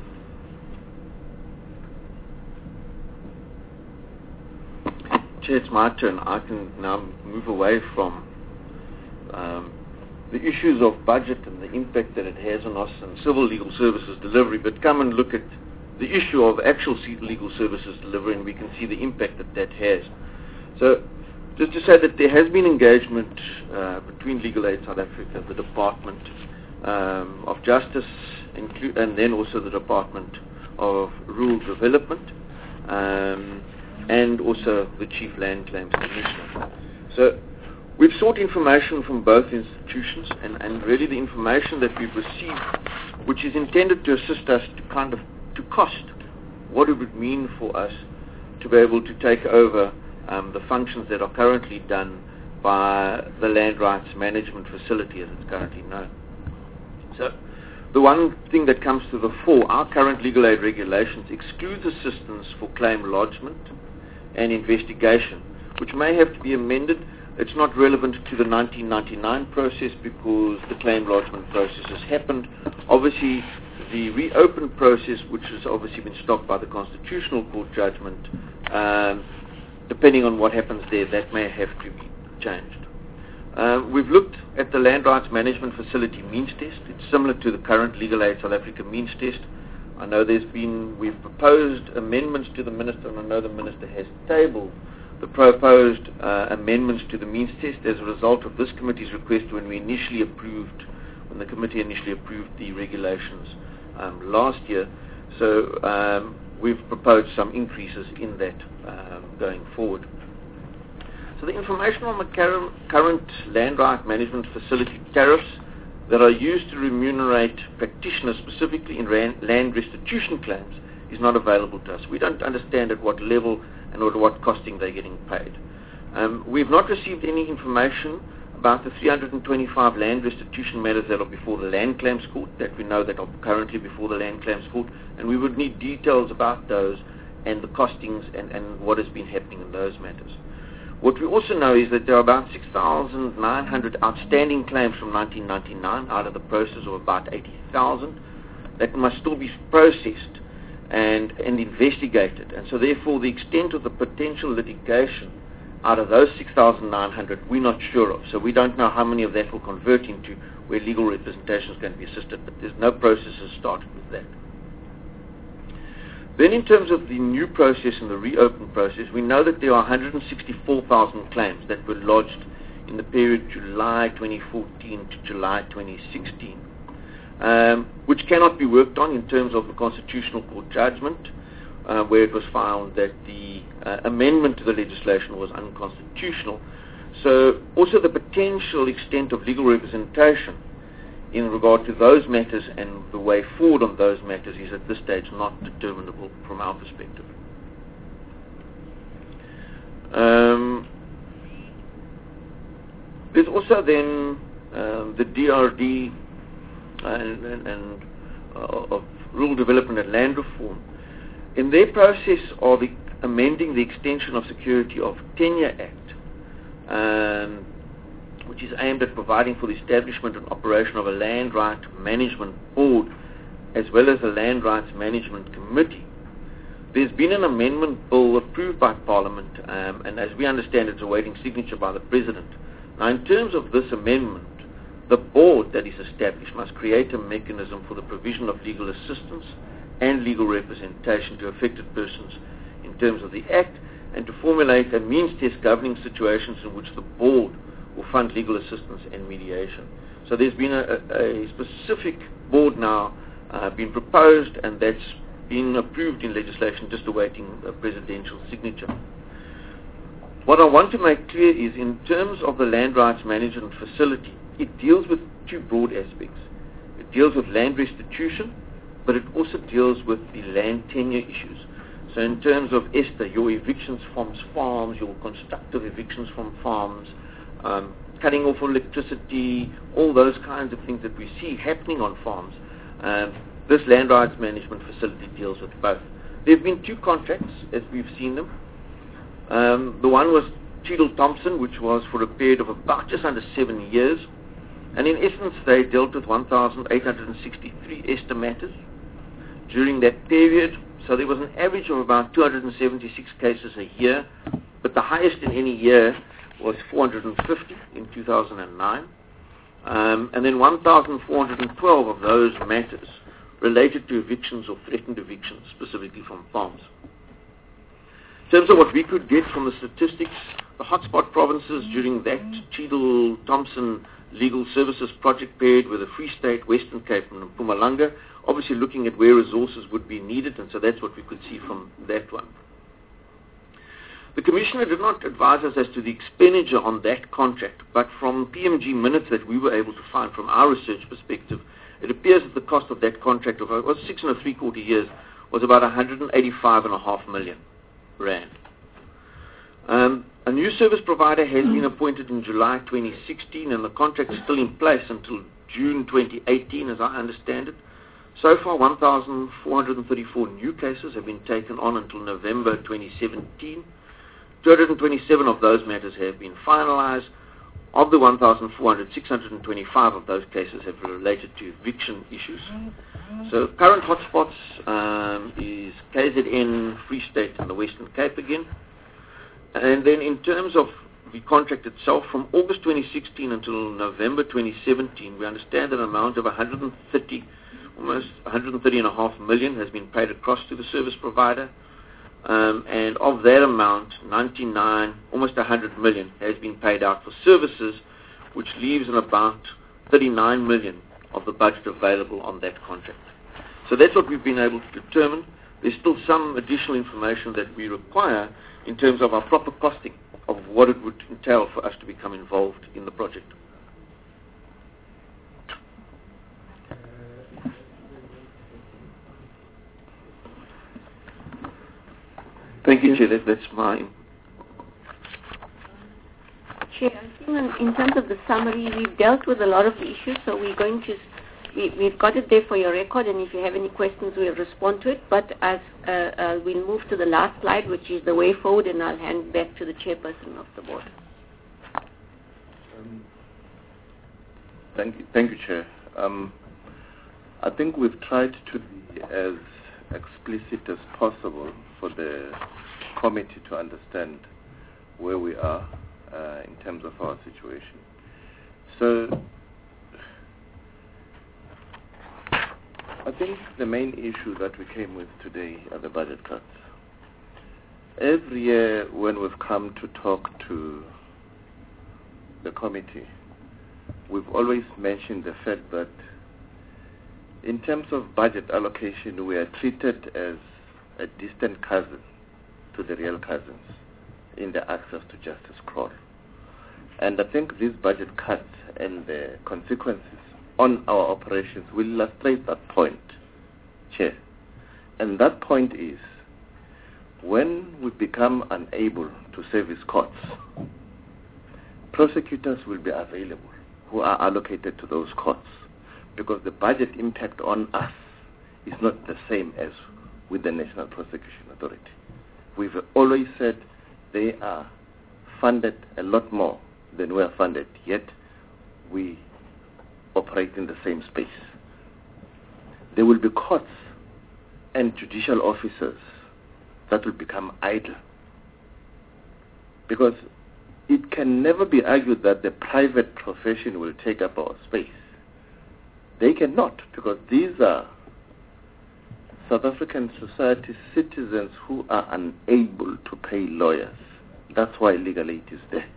Chair, it's my turn. I can now move away from um, the issues of budget and the impact that it has on us and civil legal services delivery, but come and look at the issue of actual legal services delivery, and we can see the impact that that has. So just to say that there has been engagement uh, between Legal Aid South Africa, the Department um, of Justice, and then also the Department of Rural Development, um, and also the Chief Land Claims Commissioner. So we've sought information from both institutions, and, and really the information that we've received, which is intended to assist us to kind of to cost what it would mean for us to be able to take over um, the functions that are currently done by the Land Rights Management Facility as it's currently known. So the one thing that comes to the fore, our current legal aid regulations excludes assistance for claim lodgement and investigation, which may have to be amended. It's not relevant to the nineteen ninety-nine process because the claim lodgement process has happened. Obviously, the reopened process, which has obviously been stopped by the Constitutional Court judgment, um, depending on what happens there, that may have to be changed. Uh, we've looked at the Land Rights Management Facility means test. It's similar to the current Legal Aid South Africa means test. I know there's been, we've proposed amendments to the Minister, and I know the Minister has tabled the proposed uh, amendments to the means test as a result of this committee's request when we initially approved, when the committee initially approved the regulations um, last year. So um, we've proposed some increases in that um, going forward. So the information on the cur- current land right management facility tariffs that are used to remunerate practitioners specifically in ran- land restitution claims is not available to us. We don't understand at what level and at what costing they're getting paid. Um, we've not received any information about the three hundred twenty-five land restitution matters that are before the Land Claims Court, that we know that are currently before the Land Claims Court, and we would need details about those and the costings and, and what has been happening in those matters. What we also know is that there are about six thousand nine hundred outstanding claims from nineteen ninety-nine out of the process of about eighty thousand that must still be processed and, and investigated. And so therefore the extent of the potential litigation out of those six thousand nine hundred we're not sure of. So we don't know how many of that will convert into where legal representation is going to be assisted, but there's no processes started with that. Then in terms of the new process and the reopened process, we know that there are one hundred sixty-four thousand claims that were lodged in the period July twenty fourteen to July twenty sixteen, um, which cannot be worked on in terms of the Constitutional Court judgment, uh, where it was found that the uh, amendment to the legislation was unconstitutional. So also the potential extent of legal representation in regard to those matters and the way forward on those matters is at this stage not determinable from our perspective. Um, there's also then um, the D R D and, and, and uh, of Rural Development and Land Reform. In their process of e- amending the Extension of Security of Tenure Act, um, which is aimed at providing for the establishment and operation of a land right management board as well as a land rights management committee. There's been an amendment bill approved by Parliament, um, and as we understand it's awaiting signature by the President. Now in terms of this amendment, the board that is established must create a mechanism for the provision of legal assistance and legal representation to affected persons in terms of the Act, and to formulate a means test governing situations in which the board will fund legal assistance and mediation. So there's been a, a, a specific board now uh, been proposed, and that's been approved in legislation, just awaiting a presidential signature. What I want to make clear is in terms of the land rights management facility, it deals with two broad aspects. It deals with land restitution, but it also deals with the land tenure issues. So in terms of ESTER, your evictions from farms, your constructive evictions from farms, Um, cutting off electricity, all those kinds of things that we see happening on farms. Um, this land rights management facility deals with both. There have been two contracts as we've seen them. Um, the one was Cheadle Thompson, which was for a period of about just under seven years. And in essence, they dealt with one thousand eight hundred sixty-three ESTER matters during that period. So there was an average of about two hundred seventy-six cases a year, but the highest in any year was four hundred fifty in two thousand nine, um, and then one thousand four hundred twelve of those matters related to evictions or threatened evictions, specifically from farms. In terms of what we could get from the statistics, the hotspot provinces during that Cheadle-Thompson Legal Services Project period were the Free State, Western Cape and Mpumalanga, obviously looking at where resources would be needed, and so that's what we could see from that one. The Commissioner did not advise us as to the expenditure on that contract, but from P M G minutes that we were able to find from our research perspective, it appears that the cost of that contract of was six and a three quarter years was about one hundred eighty-five and a half million rand. Um, a new service provider has been appointed in July twenty sixteen, and the contract is still in place until June twenty eighteen, as I understand it. So far, one thousand four hundred thirty-four new cases have been taken on until November twenty seventeen. two hundred twenty-seven of those matters have been finalized. Of the one thousand four hundred, six hundred twenty-five of those cases have related to eviction issues. So current hotspots um, is K Z N, Free State and the Western Cape again. And then in terms of the contract itself, from August twenty sixteen until November twenty seventeen, we understand an amount of one hundred thirty almost one hundred thirty point five million has been paid across to the service provider. Um, and of that amount, ninety-nine, almost one hundred million has been paid out for services, which leaves in about thirty-nine million of the budget available on that contract. So that's what we've been able to determine. There's still some additional information that we require in terms of our proper costing of what it would entail for us to become involved in the project. Thank you, Chair. That, that's mine. Chair, I think in, in terms of the summary, we've dealt with a lot of the issues, so we're going to, we, we've got it there for your record, and if you have any questions, we'll respond to it. But as uh, uh, we'll move to the last slide, which is the way forward, and I'll hand back to the chairperson of the board. Um, thank you, thank you, Chair. Um, I think we've tried to be as explicit as possible for the committee to understand where we are uh, in terms of our situation. So I think the main issue that we came with today are the budget cuts. Every year when we've come to talk to the committee, we've always mentioned the fact that in terms of budget allocation, we are treated as a distant cousin to the real cousins in the access to justice crawl. And I think these budget cuts and the consequences on our operations will illustrate that point, Chair. And that point is, when we become unable to service courts, prosecutors will be available who are allocated to those courts, because the budget impact on us is not the same as with the National Prosecution Authority. We've always said they are funded a lot more than we are funded, yet we operate in the same space. There will be courts and judicial officers that will become idle, because it can never be argued that the private profession will take up our space. They cannot, because these are South African society citizens who are unable to pay lawyers. That's why legal aid is there.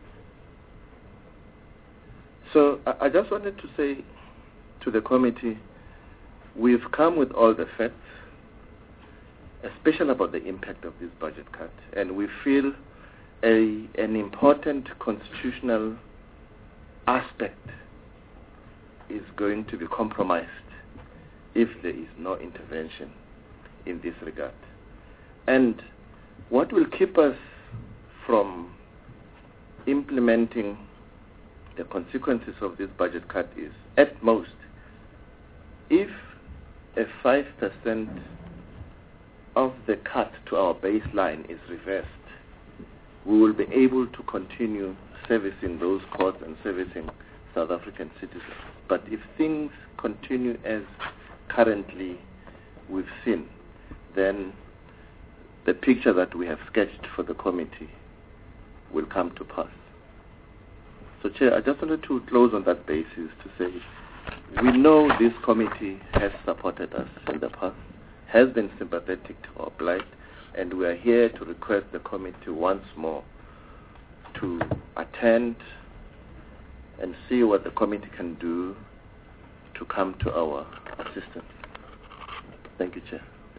So I, I just wanted to say to the committee, we've come with all the facts, especially about the impact of this budget cut, and we feel a, an important constitutional aspect is going to be compromised if there is no intervention in this regard. And what will keep us from implementing the consequences of this budget cut is, at most, if a five percent of the cut to our baseline is reversed, we will be able to continue servicing those courts and servicing South African citizens. But if things continue as currently we've seen, then the picture that we have sketched for the committee will come to pass. So, Chair, I just wanted to close on that basis to say we know this committee has supported us in the past, has been sympathetic to our plight, and we are here to request the committee once more to attend and see what the committee can do to come to our assistance. Thank you, Chair.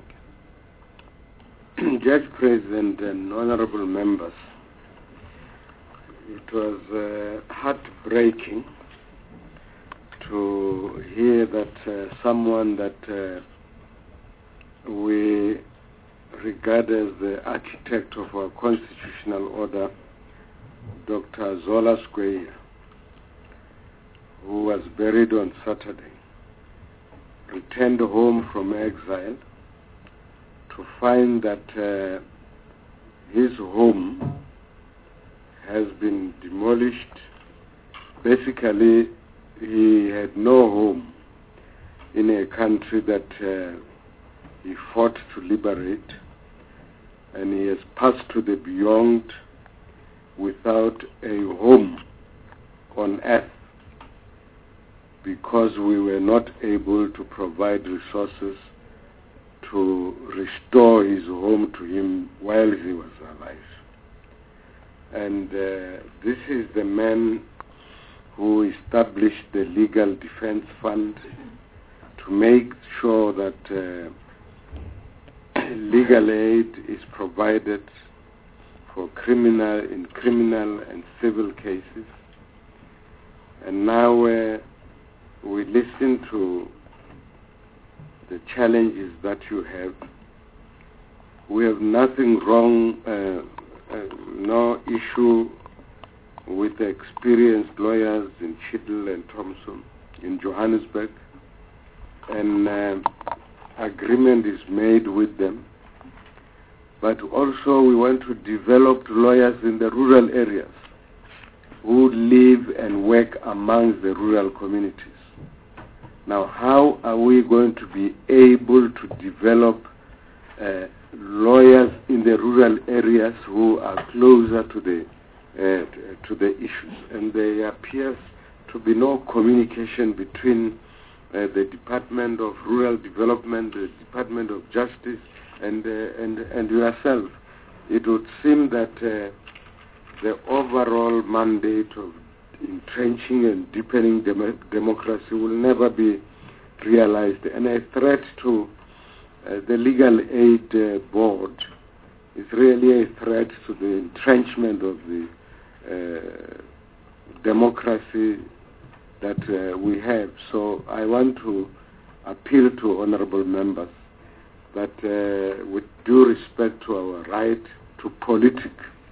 Thank you. Judge President and honorable members, it was uh, heartbreaking to hear that uh, someone that uh, we regard as the architect of our constitutional order, Doctor Zola Skweyiya, who was buried on Saturday, returned home from exile to find that uh, his home has been demolished. Basically, he had no home in a country that uh, he fought to liberate, and he has passed to the beyond without a home on earth. because we were not able to provide resources to restore his home to him while he was alive. And uh, this is the man who established the Legal Defense Fund to make sure that uh, legal aid is provided for criminal in criminal and civil cases. And now uh, we listen to the challenges that you have. We have nothing wrong, uh, uh, no issue with the experienced lawyers in Chittle and Thompson in Johannesburg, and uh, agreement is made with them. But also we want to develop lawyers in the rural areas who live and work amongst the rural communities. Now, how are we going to be able to develop uh, lawyers in the rural areas who are closer to the uh, to the issues? And there appears to be no communication between uh, the Department of Rural Development, the Department of Justice, and uh, and and yourself. It would seem that uh, the overall mandate of entrenching and deepening dem- democracy will never be realized, and a threat to uh, the legal aid uh, board is really a threat to the entrenchment of the uh, democracy that uh, we have. So I want to appeal to honorable members that uh, with due respect to our right to politic,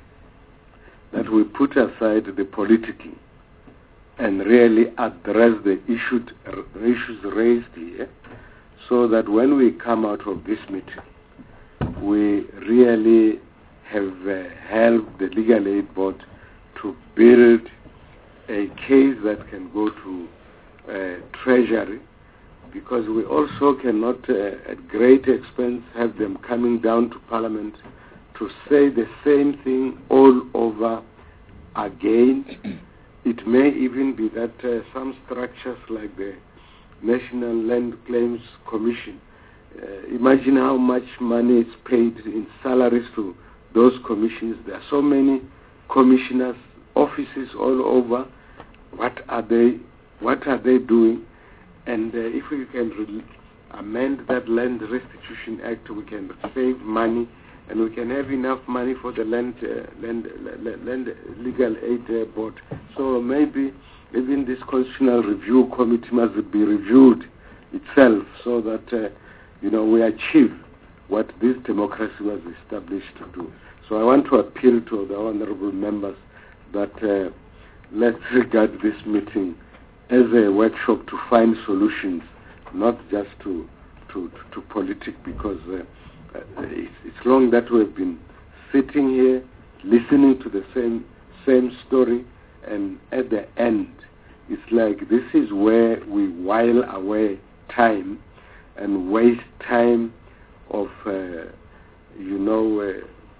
that we put aside the politicking and really address the issues, issues raised here, so that when we come out of this meeting, we really have uh, helped the Legal Aid Board to build a case that can go to uh, Treasury, because we also cannot, uh, at great expense, have them coming down to Parliament to say the same thing all over again. It may even be that uh, some structures like the National Land Claims Commission, uh, imagine how much money is paid in salaries to those commissions. There are so many commissioners, offices all over. What are they, what are they doing? And uh, if we can re- amend that Land Restitution Act, we can save money, and we can have enough money for the land, uh, land, land, land legal aid uh, board. So maybe even this constitutional review committee must be reviewed itself, so that uh, you know we achieve what this democracy was established to do. So I want to appeal to the honourable members that uh, let's regard this meeting as a workshop to find solutions, not just to to to, to politic, because. Uh, Uh, it's, it's long that we've been sitting here listening to the same same story, and at the end it's like this is where we while away time and waste time of uh, you know uh,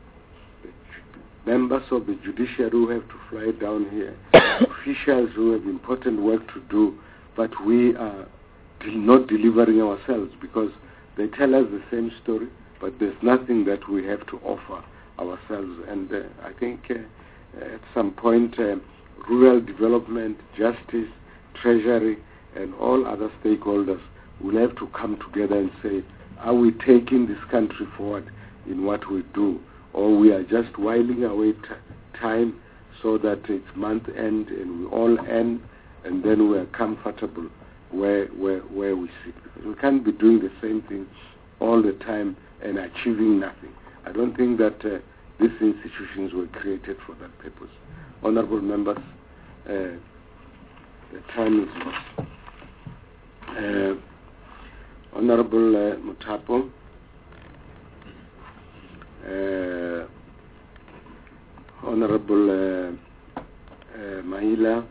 members of the judiciary who have to fly down here, officials who have important work to do, but we are not delivering ourselves, because they tell us the same story, but there's nothing that we have to offer ourselves. And uh, I think uh, at some point, uh, rural development, justice, treasury, and all other stakeholders will have to come together and say, are we taking this country forward in what we do, or we are just whiling away t- time so that it's month end and we all end, and then we are comfortable where where where we sit. Because we can't be doing the same thing all the time and achieving nothing. I don't think that uh, these institutions were created for that purpose. Honorable members, uh, the time is lost. Uh, Honorable uh, Mutapo, uh, Honorable uh, uh, Maila,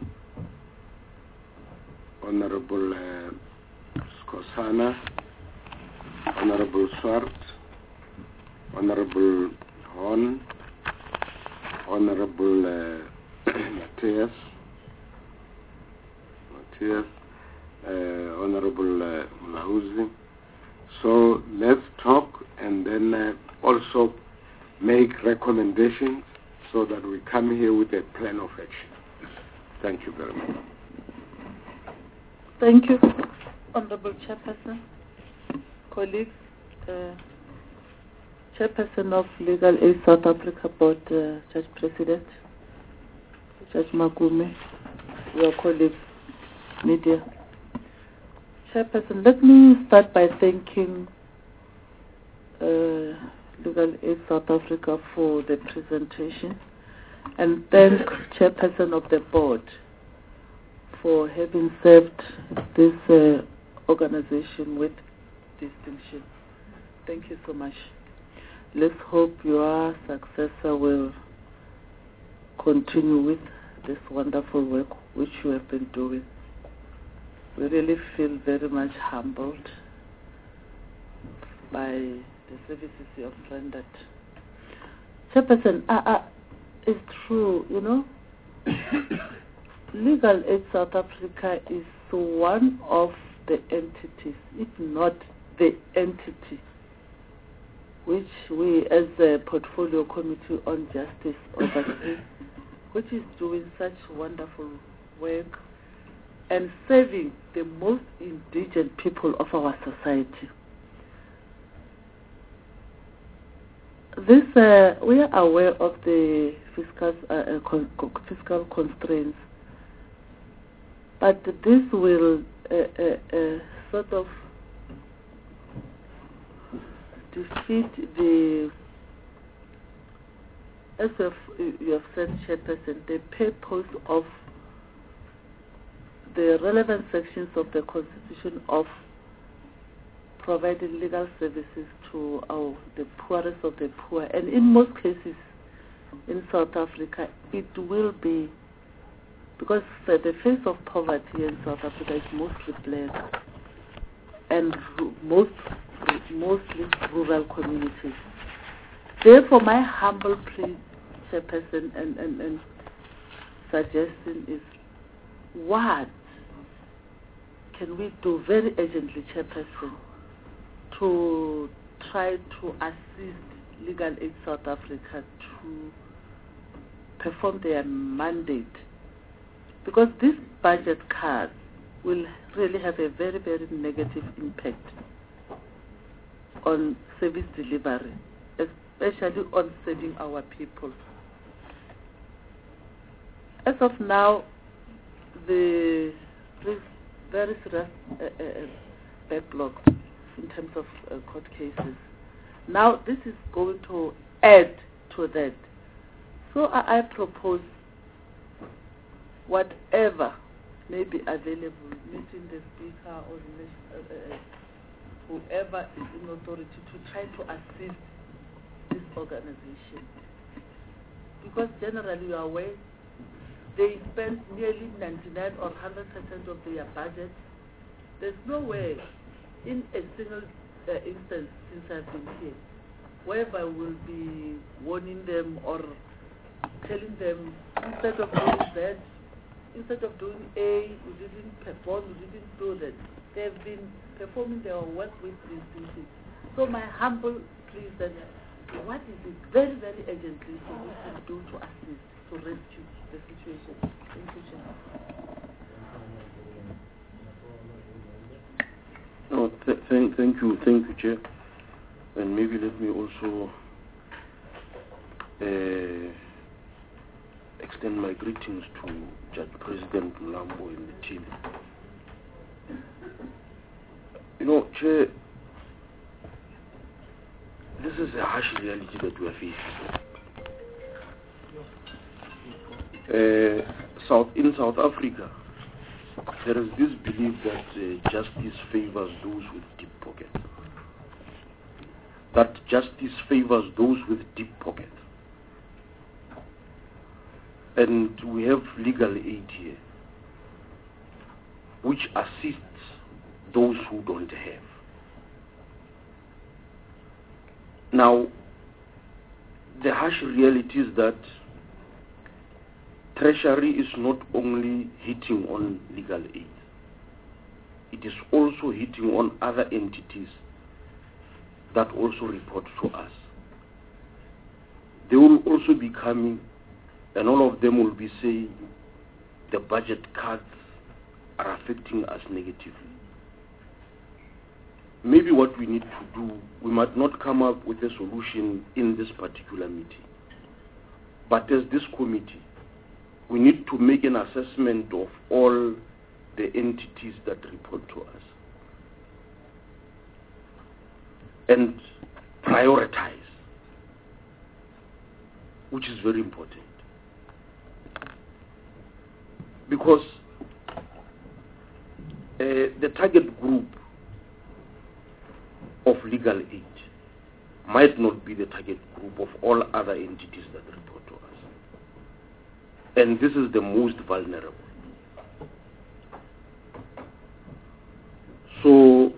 Honorable uh, Skosana, Honorable Swart, Honorable Horn, Honorable uh, Matthias, Matthias, uh, Honorable uh, Mlauzi. So let's talk and then uh, also make recommendations so that we come here with a plan of action. Thank you very much. Thank you, Honorable Chairperson, colleagues, uh, Chairperson of Legal Aid South Africa Board, uh, Judge President, Judge Makume, your colleagues, media. Chairperson, let me start by thanking uh, Legal Aid South Africa for the presentation and thank Chairperson of the board for having served this uh, organization with distinction. Thank you so much. Let's hope your successor will continue with this wonderful work which you have been doing. We really feel very much humbled by the services you have rendered. Chairperson, uh, uh, it's true, you know, Legal Aid South Africa is one of the entities, if not the entity, which we as a Portfolio Committee on Justice oversee, which is doing such wonderful work and serving the most indigent people of our society. This, uh, we are aware of the fiscal, uh, con fiscal constraints, but this will uh, uh, uh, sort of defeat the, as you have said, Chairperson, the purpose of the relevant sections of the Constitution of providing legal services to our, the poorest of the poor. And in most cases in South Africa, it will be, because uh, the face of poverty in South Africa is mostly black and most, mostly rural communities. Therefore, my humble plea, Chairperson, and, and, and suggestion is, what can we do very urgently, Chairperson, to try to assist Legal Aid South Africa to perform their mandate? Because this budget cut will really have a very, very negative impact on service delivery, especially on serving our people. As of now, the very serious uh, uh, backlog in terms of uh, court cases. Now this is going to add to that. So I, I propose whatever may be available, meeting the speaker or the, uh, uh, whoever is in authority, to try to assist this organization. Because generally you are aware, they spend nearly ninety-nine or one hundred percent of their budget. There's no way in a single uh, instance since I've been here whereby we'll be warning them or telling them, instead of doing that, instead of doing A, you didn't perform, you didn't do that. They've been performing their work with distinction. So my humble plea is that what is it very, very urgently for we can do to assist, to rescue the situation? Thank you, Chair. No, th thank, thank you, thank you, Chair. And maybe let me also uh, extend my greetings to Judge President Mlambo and the team. You know, Chair, this is a harsh reality that we are facing. Uh, South, in South Africa, there is this belief that uh, justice favors those with deep pockets. That justice favors those with deep pockets. And we have legal aid here, which assists those who don't have. Now, the harsh reality is that Treasury is not only hitting on legal aid. it is also hitting on other entities that also report to us. They will also be coming, and all of them will be saying the budget cuts are affecting us negatively. Maybe what we need to do, we might not come up with a solution in this particular meeting, but as this committee, we need to make an assessment of all the entities that report to us and prioritize, which is very important. Because uh, the target group of legal aid might not be the target group of all other entities that report to us. And this is the most vulnerable. So,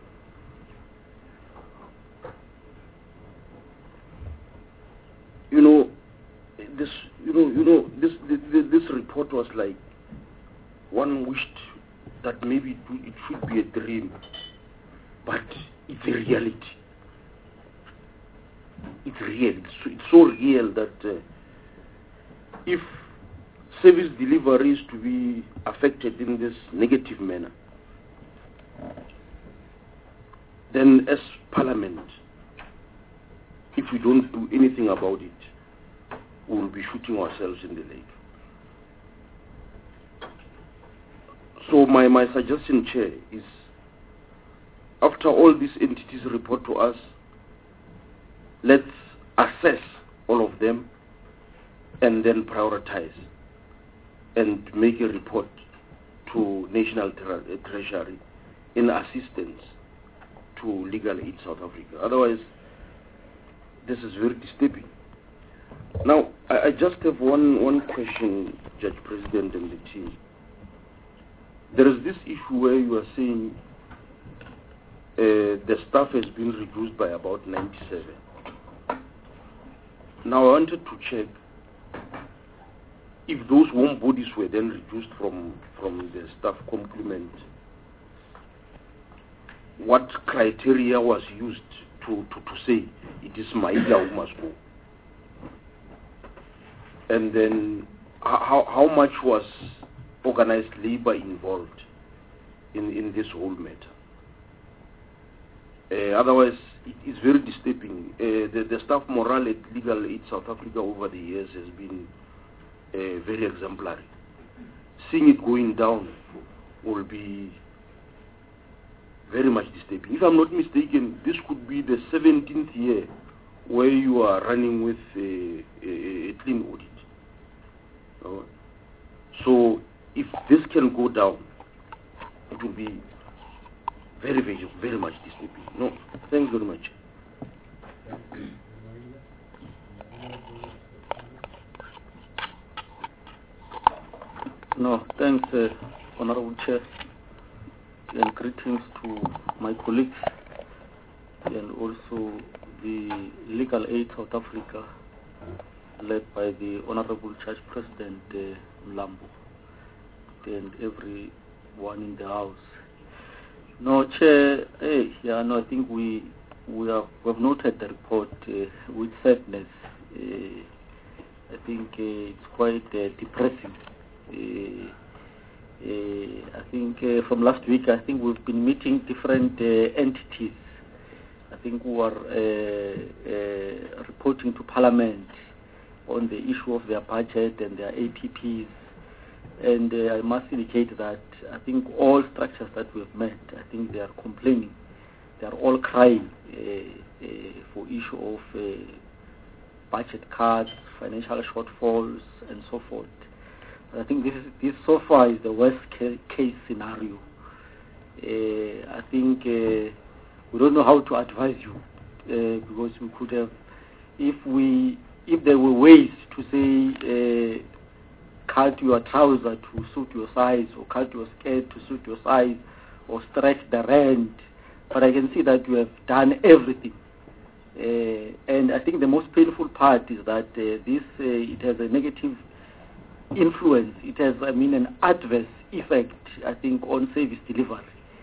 you know, this, you know, you know, this, this, this report was like, one wished that maybe it should be a dream, but it's a reality. It's real. It's, it's so real that uh, if service delivery is to be affected in this negative manner, then as Parliament, if we don't do anything about it, we will be shooting ourselves in the leg. So my, my suggestion, Chair, is after all these entities report to us, let's assess all of them and then prioritize and make a report to National Tre- Treasury in assistance to Legal Aid South Africa. Otherwise, this is very disturbing. Now, I, I just have one, one question, Judge President and the team. There is this issue where you are saying uh, the staff has been reduced by about ninety-seven. Now, I wanted to check if those warm bodies were then reduced from, from the staff complement, what criteria was used to, to, to say it is Maila who must go? And then how, how much was organized labor involved in, in this whole matter? Uh, otherwise, it is very disturbing. Uh, the, the staff morale at Legal Aid South Africa over the years has been uh, very exemplary. Seeing it going down will be very much disturbing. If I'm not mistaken, this could be the seventeenth year where you are running with a, a, a clean audit. Uh, so if this can go down, it will be very, very, very much disturbing. No, thanks very much. No, thanks, uh, Honorable Chair, and greetings to my colleagues and also the Legal Aid South Africa, led by the Honorable Judge President uh, Mlambo, and everyone in the House. No, Chair, hey, yeah, no, I think we we have, we have noted the report uh, with sadness. Uh, I think uh, it's quite uh, depressing. Uh, uh, I think uh, from last week, I think we've been meeting different uh, entities. I think who are uh, uh, reporting to Parliament on the issue of their budget and their A P Ps. And uh, I must indicate that I think all structures that we've met, I think they are complaining. They are all crying uh, uh, for issue of uh, budget cuts, financial shortfalls, and so forth. I think this, is, this so far is the worst ca- case scenario. Uh, I think uh, we don't know how to advise you uh, because we could have, if we, if there were ways to say. Uh, cut your trouser to suit your size, or cut your skirt to suit your size, or stretch the rent. But I can see that you have done everything. Uh, and I think the most painful part is that uh, this, uh, it has a negative influence. It has, I mean, an adverse effect, I think, on service delivery.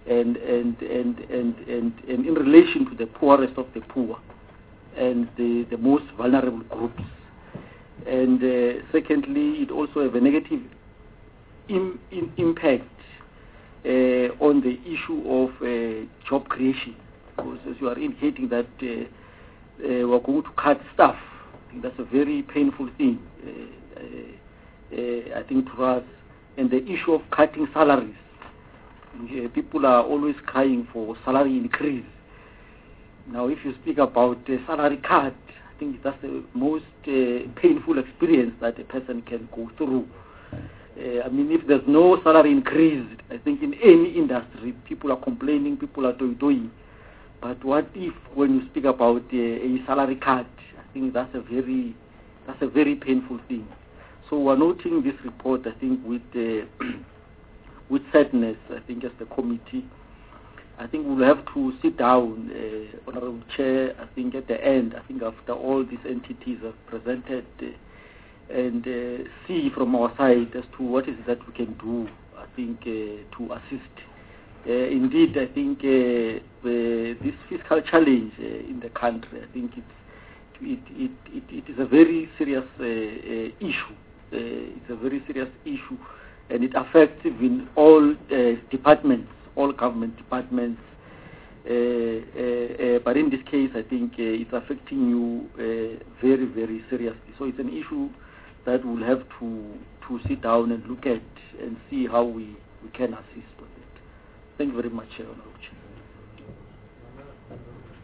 and and, and, and, and and in relation to the poorest of the poor and the, the most vulnerable groups. And uh, secondly, it also have a negative im, im, impact uh, on the issue of uh, job creation, because as you are indicating that uh, uh, we're going to cut staff. I think that's a very painful thing, uh, uh, uh, I think, to us. And the issue of cutting salaries. Uh, people are always crying for salary increase. Now, if you speak about the salary cut, I think that's the most uh, painful experience that a person can go through. Uh, I mean, if there's no salary increase, I think in any industry, people are complaining, people are doing. But what if, when you speak about uh, a salary cut, I think that's a very, that's a very painful thing. So we're noting this report, I think, with uh, with sadness. I think as the committee, I think we'll have to sit down, uh, Honorable Chair. I think at the end, I think after all these entities have presented, uh, and uh, see from our side as to what is it that we can do. I think uh, to assist. Uh, indeed, I think uh, the, this fiscal challenge uh, in the country, I think it's, it, it, it, it is a very serious uh, uh, issue. Uh, it's a very serious issue, and it affects even all uh, departments, all government departments. Uh, uh, uh, but in this case, I think uh, it's affecting you uh, very, very seriously. So it's an issue that we'll have to to sit down and look at and see how we, we can assist with it. Thank you very much, Honorable Chair.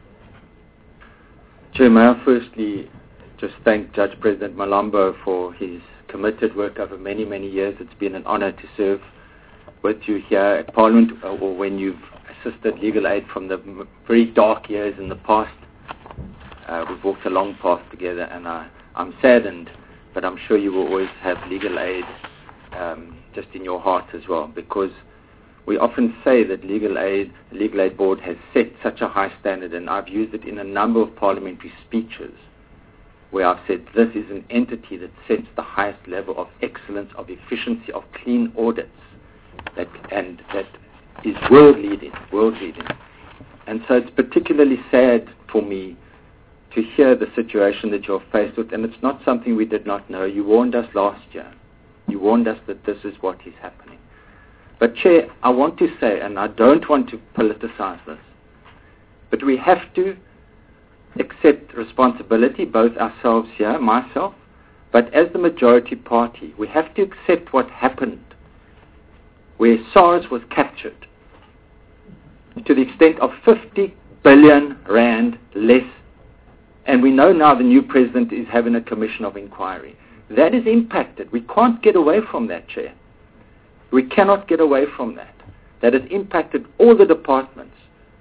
Chair, may I firstly just thank Judge President Malambo for his committed work over many, many years. It's been an honor to serve with you here at Parliament, or when you've assisted Legal Aid from the very dark years in the past. Uh, we've walked a long path together, and I, I'm saddened, but I'm sure you will always have Legal Aid um, just in your heart as well, because we often say that Legal Aid, the Legal Aid Board has set such a high standard, and I've used it in a number of parliamentary speeches where I've said this is an entity that sets the highest level of excellence, of efficiency, of clean audits, that, and that is world-leading, world-leading. And so it's particularly sad for me to hear the situation that you're faced with, and it's not something we did not know. You warned us last year. You warned us that this is what is happening. But, Chair, I want to say, and I don't want to politicize this, but we have to accept responsibility, both ourselves here, myself, but as the majority party, we have to accept what happened, where SARS was captured to the extent of fifty billion rand less, and we know now the new president is having a commission of inquiry. That is impacted. We can't get away from that, Chair. We cannot get away from that. That has impacted all the departments.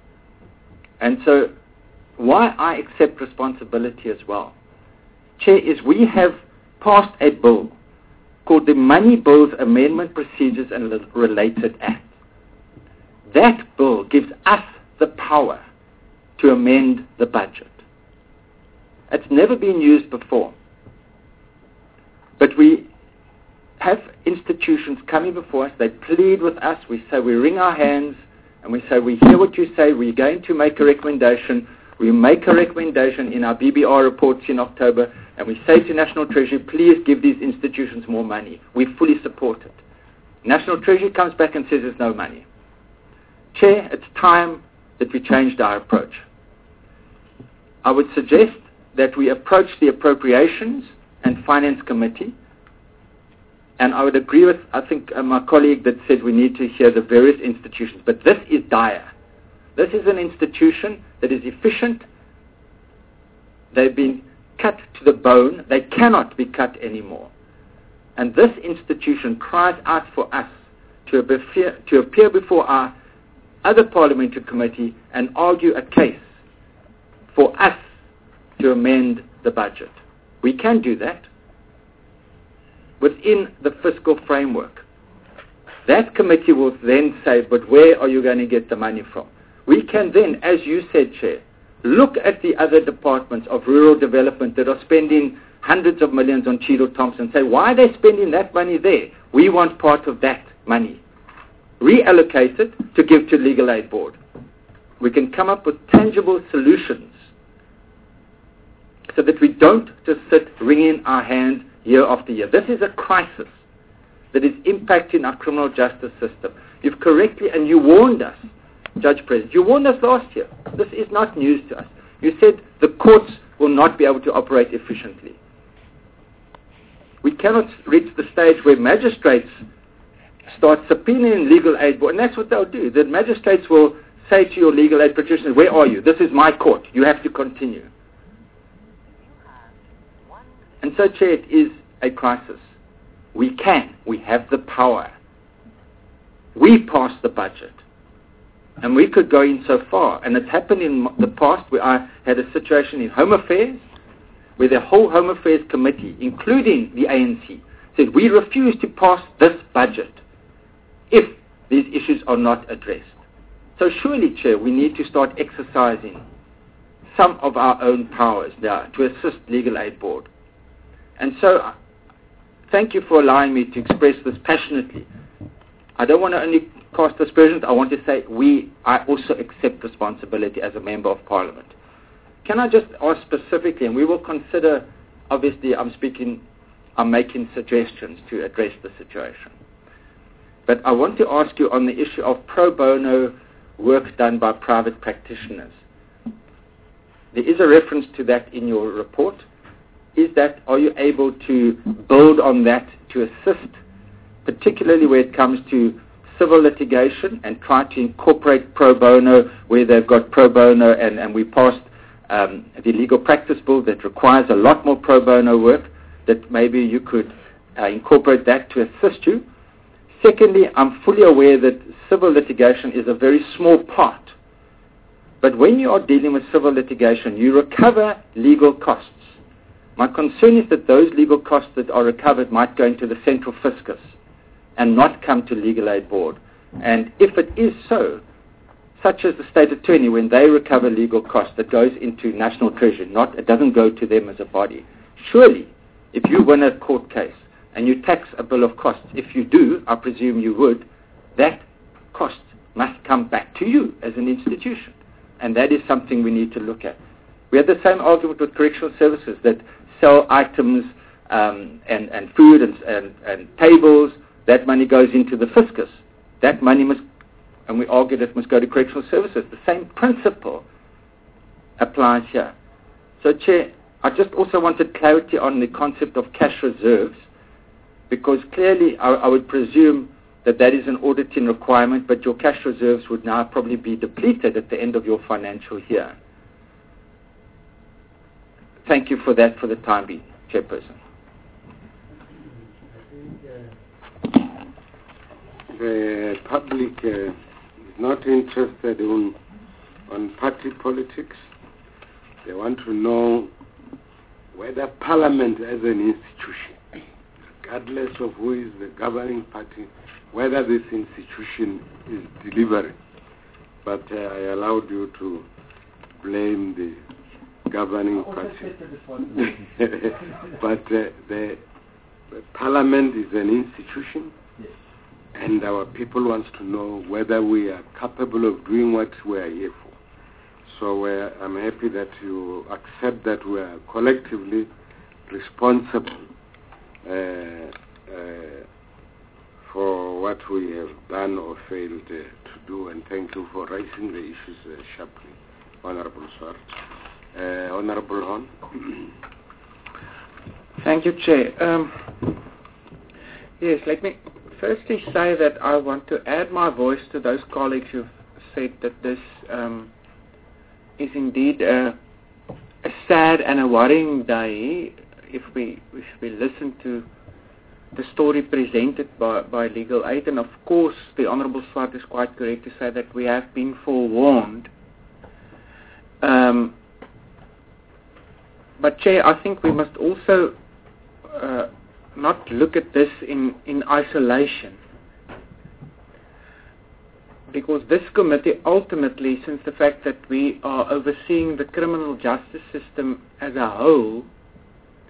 And so why I accept responsibility as well, Chair, is we have passed a bill called the Money Bills Amendment Procedures and Related Act. That bill gives us the power to amend the budget. It's never been used before. But we have institutions coming before us, they plead with us, we say, we wring our hands, and we say, we hear what you say, we're going to make a recommendation. We make a recommendation in our B B R reports in October, and we say to National Treasury, please give these institutions more money. We fully support it. National Treasury comes back and says there's no money. Chair, it's time that we changed our approach. I would suggest that we approach the Appropriations and Finance Committee, and I would agree with, I think, uh, my colleague that said we need to hear the various institutions, but this is dire. This is an institution that is efficient. They've been cut to the bone. They cannot be cut anymore. And this institution cries out for us to appear, to appear before our other parliamentary committee and argue a case for us to amend the budget. We can do that within the fiscal framework. That committee will then say, but where are you going to get the money from? We can then, as you said, Chair, look at the other departments of rural development that are spending hundreds of millions on Cheadle Thompson and say, why are they spending that money there? We want part of that money. reallocate it to give to Legal Aid Board. We can come up with tangible solutions so that we don't just sit wringing our hands year after year. This is a crisis that is impacting our criminal justice system. You've correctly, and you warned us, Judge President, you warned us last year. This is not news to us. You said the courts will not be able to operate efficiently. We cannot reach the stage where magistrates start subpoenaing Legal Aid Board, and that's what they'll do. The magistrates will say to your legal aid practitioners, where are you? This is my court. You have to continue. And so, Chair, it is a crisis. We can. We have the power. We pass the budget. And we could go in so far. And it's happened in the past where I had a situation in Home Affairs where the whole Home Affairs Committee, including the A N C, said we refuse to pass this budget if these issues are not addressed. So surely, Chair, we need to start exercising some of our own powers now to assist Legal Aid Board. And so, thank you for allowing me to express this passionately. I don't want to only cast aspersions. I want to say we, I also accept responsibility as a Member of Parliament. Can I just ask specifically, and we will consider, obviously I'm speaking, I'm making suggestions to address the situation. But I want to ask you on the issue of pro bono work done by private practitioners. There is a reference to that in your report. Is that, are you able to build on that to assist, particularly where it comes to civil litigation, and try to incorporate pro bono where they've got pro bono, and, and we passed um, the legal practice bill that requires a lot more pro bono work, that maybe you could uh, incorporate that to assist you. Secondly, I'm fully aware that civil litigation is a very small part. But when you are dealing with civil litigation, you recover legal costs. My concern is that those legal costs that are recovered might go into the central fiscus and not come to Legal Aid Board. And if it is so, such as the State Attorney, when they recover legal costs, that goes into National Treasury, not, it doesn't go to them as a body. Surely, if you win a court case and you tax a bill of costs, if you do, I presume you would, that cost must come back to you as an institution. And that is something we need to look at. We had the same argument with correctional services that sell items um, and, and food and, and, and tables. That money goes into the fiscus. That money must, and we argued it must go to correctional services. The same principle applies here. So, Chair, I just also wanted clarity on the concept of cash reserves, because clearly I, I would presume that that is an auditing requirement, but your cash reserves would now probably be depleted at the end of your financial year. Thank you for that for the time being, Chairperson. The public uh, is not interested in on party politics. They want to know whether Parliament as an institution, regardless of who is the governing party, whether this institution is delivering. But uh, I allowed you to blame the governing party. But uh, the, the Parliament is an institution, yes, and our people want to know whether we are capable of doing what we are here for. So uh, I'm happy that you accept that we are collectively responsible uh, uh, for what we have done or failed uh, to do, and thank you for raising the issues uh, sharply, Honorable Swart. Uh, Honorable Hon. Thank you, Chair. Um, yes, let me firstly say that I want to add my voice to those colleagues who've said that this um, is indeed a, a sad and a worrying day if we if we listen to the story presented by, by Legal Aid. And of course, the Honourable Swart is quite correct to say that we have been forewarned. Um, But, Chair, I think we must also uh, not look at this in, in isolation. Because this committee ultimately, since the fact that we are overseeing the criminal justice system as a whole,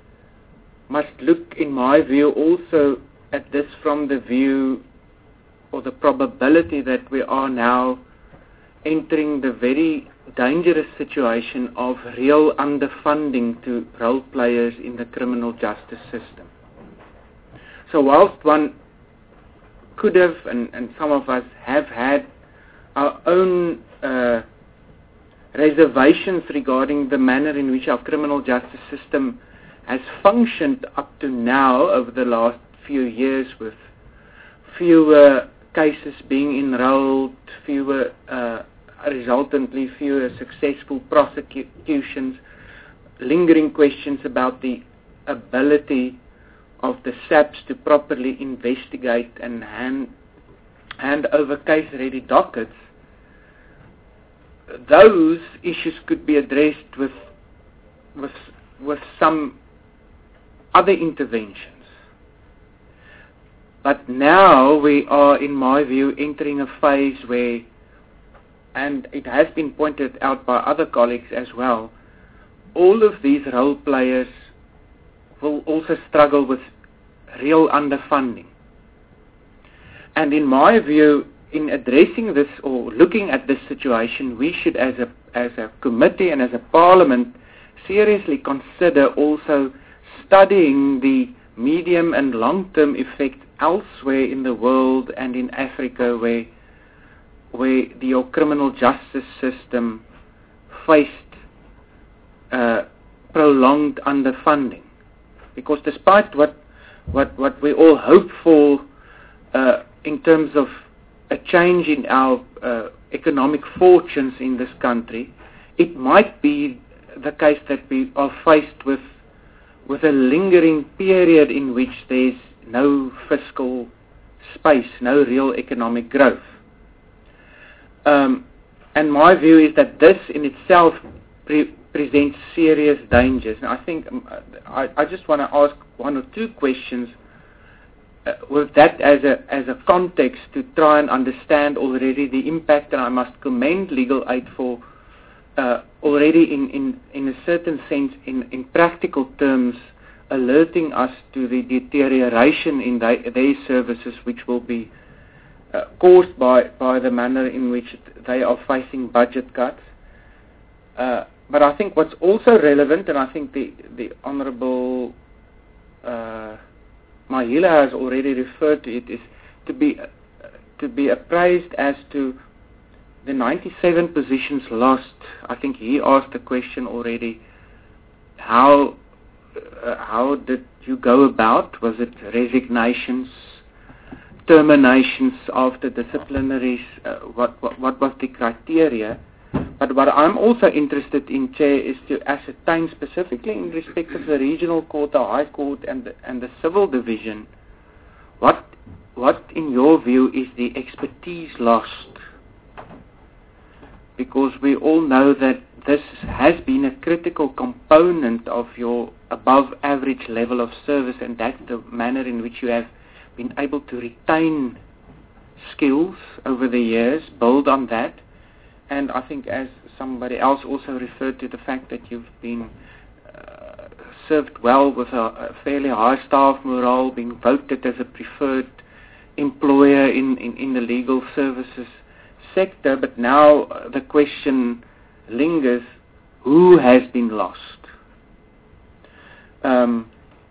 must look, in my view, also at this from the view or the probability that we are now entering the very dangerous situation of real underfunding to role players in the criminal justice system. So whilst one could have, and, and some of us have had our own uh, reservations regarding the manner in which our criminal justice system has functioned up to now over the last few years, with fewer cases being enrolled, fewer, uh, resultantly fewer successful prosecutions, lingering questions about the ability of the S A Ps to properly investigate and hand, hand over case-ready dockets. Those issues could be addressed with, with, with some other interventions. But now we are, in my view, entering a phase where, and it has been pointed out by other colleagues as well, all of these role players will also struggle with real underfunding. And in my view, in addressing this or looking at this situation, we should, as a as a committee and as a parliament, seriously consider also studying the medium and long-term effect elsewhere in the world and in Africa, where where the criminal justice system faced uh, prolonged underfunding. Because despite what what what we all hope for uh, in terms of a change in our uh, economic fortunes in this country, it might be the case that we are faced with with a lingering period in which there's no fiscal space, no real economic growth. Um, and my view is that this in itself pre- presents serious dangers. And I think um, I, I just want to ask one or two questions uh, with that as a as a context to try and understand already the impact. And I must commend Legal Aid for uh, already in, in, in a certain sense, in, in practical terms, alerting us to the deterioration in the, their services, which will be uh, caused by, by the manner in which they are facing budget cuts. Uh, but I think what's also relevant, and I think the, the Honourable uh, Mahila has already referred to it, is to be uh, to be appraised as to the ninety-seven positions lost. I think he asked the question already, how uh, how did you go about? Was it resignations, terminations after disciplinaries? Uh, what, what what was the criteria? But what I'm also interested in, Chair, is to ascertain specifically in respect of the regional court, the High Court, and the, and the civil division, what what in your view is the expertise lost? Because we all know that this has been a critical component of your above average level of service, and that's the manner in which you have been able to retain skills over the years, build on that. And I think, as somebody else also referred to, the fact that you've been uh, served well with a, a fairly high staff morale, being voted as a preferred employer in, in, in the legal services sector. But now uh, the question lingers, who has been lost? Um,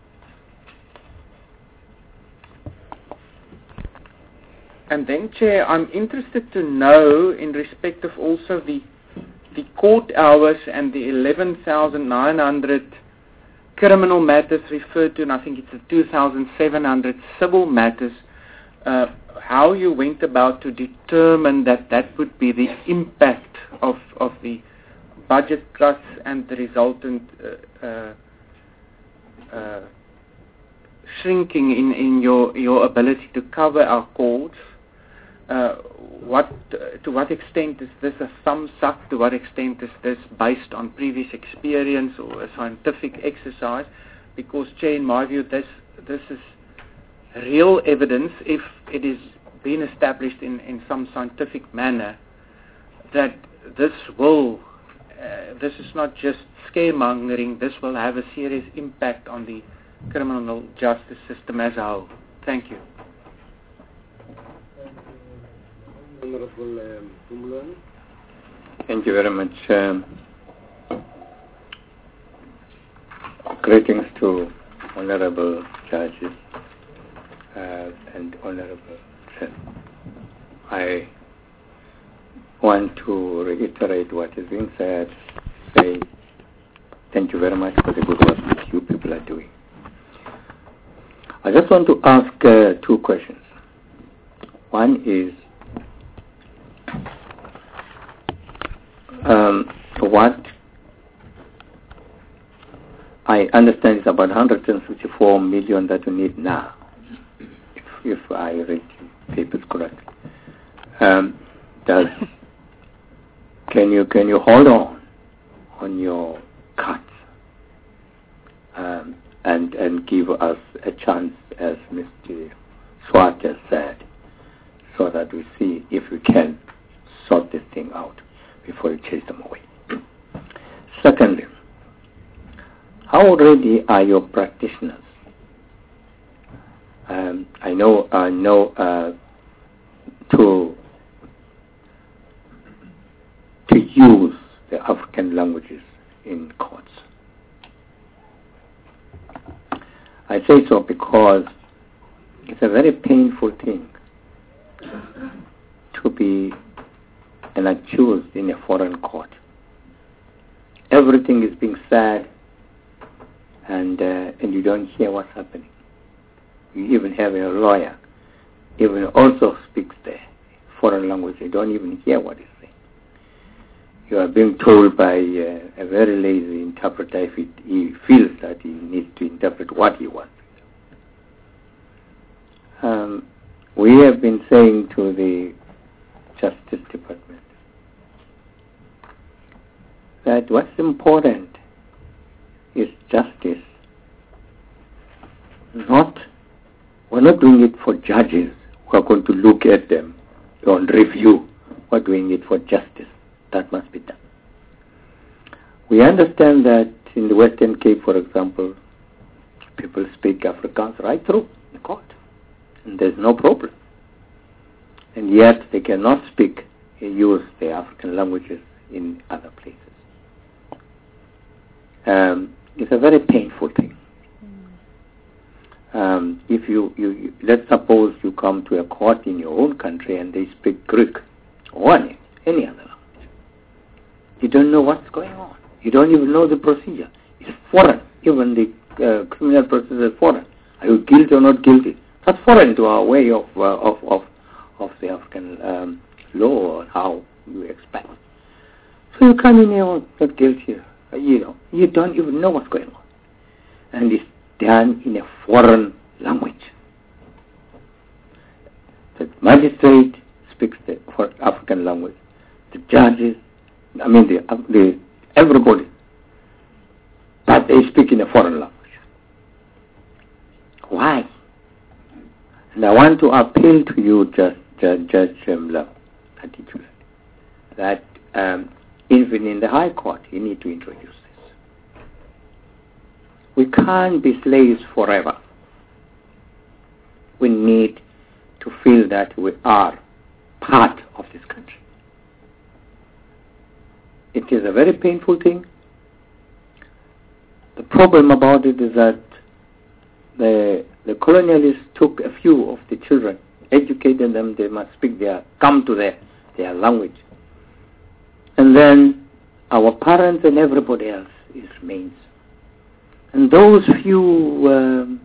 and then, Chair, I'm interested to know, in respect of also the the court hours and the eleven thousand nine hundred criminal matters referred to, and I think it's the two thousand seven hundred civil matters, uh, how you went about to determine that that would be the impact of, of the budget cuts and the resultant uh, uh, uh, shrinking in, in your, your ability to cover our courts. Uh, what, uh, to what extent is this a thumbs up? To what extent is this based on previous experience or a scientific exercise? Because, Chair, in my view, this this is real evidence, if it is being established in, in some scientific manner, that this will, uh, this is not just scaremongering, this will have a serious impact on the criminal justice system as a whole. Thank you. Thank you. Honorable um, Pumlani. Thank you very much. Um, greetings to honorable judges uh, and honorable Chair. I want to reiterate what is being said, say thank you very much for the good work that you people are doing. I just want to ask uh, two questions. One is, um, what I understand is about one hundred fifty-four million that you need now, if, if I read papers correctly. Um, does can you can you hold on on your cuts um, and and give us a chance, as Mister Swart has said, so that we see if we can sort this thing out before we chase them away. Secondly, how ready are your practitioners? Um, I know, I know uh, to to use the African languages in courts. I say so because it's a very painful thing to be an accused in a foreign court. Everything is being said, and uh, and you don't hear what's happening. You even have a lawyer, even also speaks the foreign language. You don't even hear what he's saying. You are being told by uh, a very lazy interpreter if it, he feels that he needs to interpret what he wants. Um, we have been saying to the Justice Department that what's important is justice. Not, we're not doing it for judges who are going to look at them on review. We're doing it for justice. That must be done. We understand that in the Western Cape, for example, people speak Afrikaans right through the court, and there's no problem. And yet they cannot speak and use the African languages in other places. Um, it's a very painful thing. Um, if you, you, you, let's suppose you come to a court in your own country and they speak Greek or any, any other language. You don't know what's going on. You don't even know the procedure. It's foreign. Even the uh, criminal process is foreign. Are you guilty or not guilty? That's foreign to our way of uh, of, of of the African um, law or how you expect. So you come in here, oh, not guilty. You know, you don't even know what's going on, and it's done in a foreign language. The magistrate speaks the African language. The judges, I mean, the, the everybody, but they speak in a foreign language. Why? And I want to appeal to you, Judge, Judge, Judge Mla, particularly, that um, even in the High Court, you need to introduce this. We can't be slaves forever. We need to feel that we are part of this country. It is a very painful thing. The problem about it is that the the colonialists took a few of the children, educated them, they must speak their, come to their, their language. And then our parents and everybody else is remains. And those few um,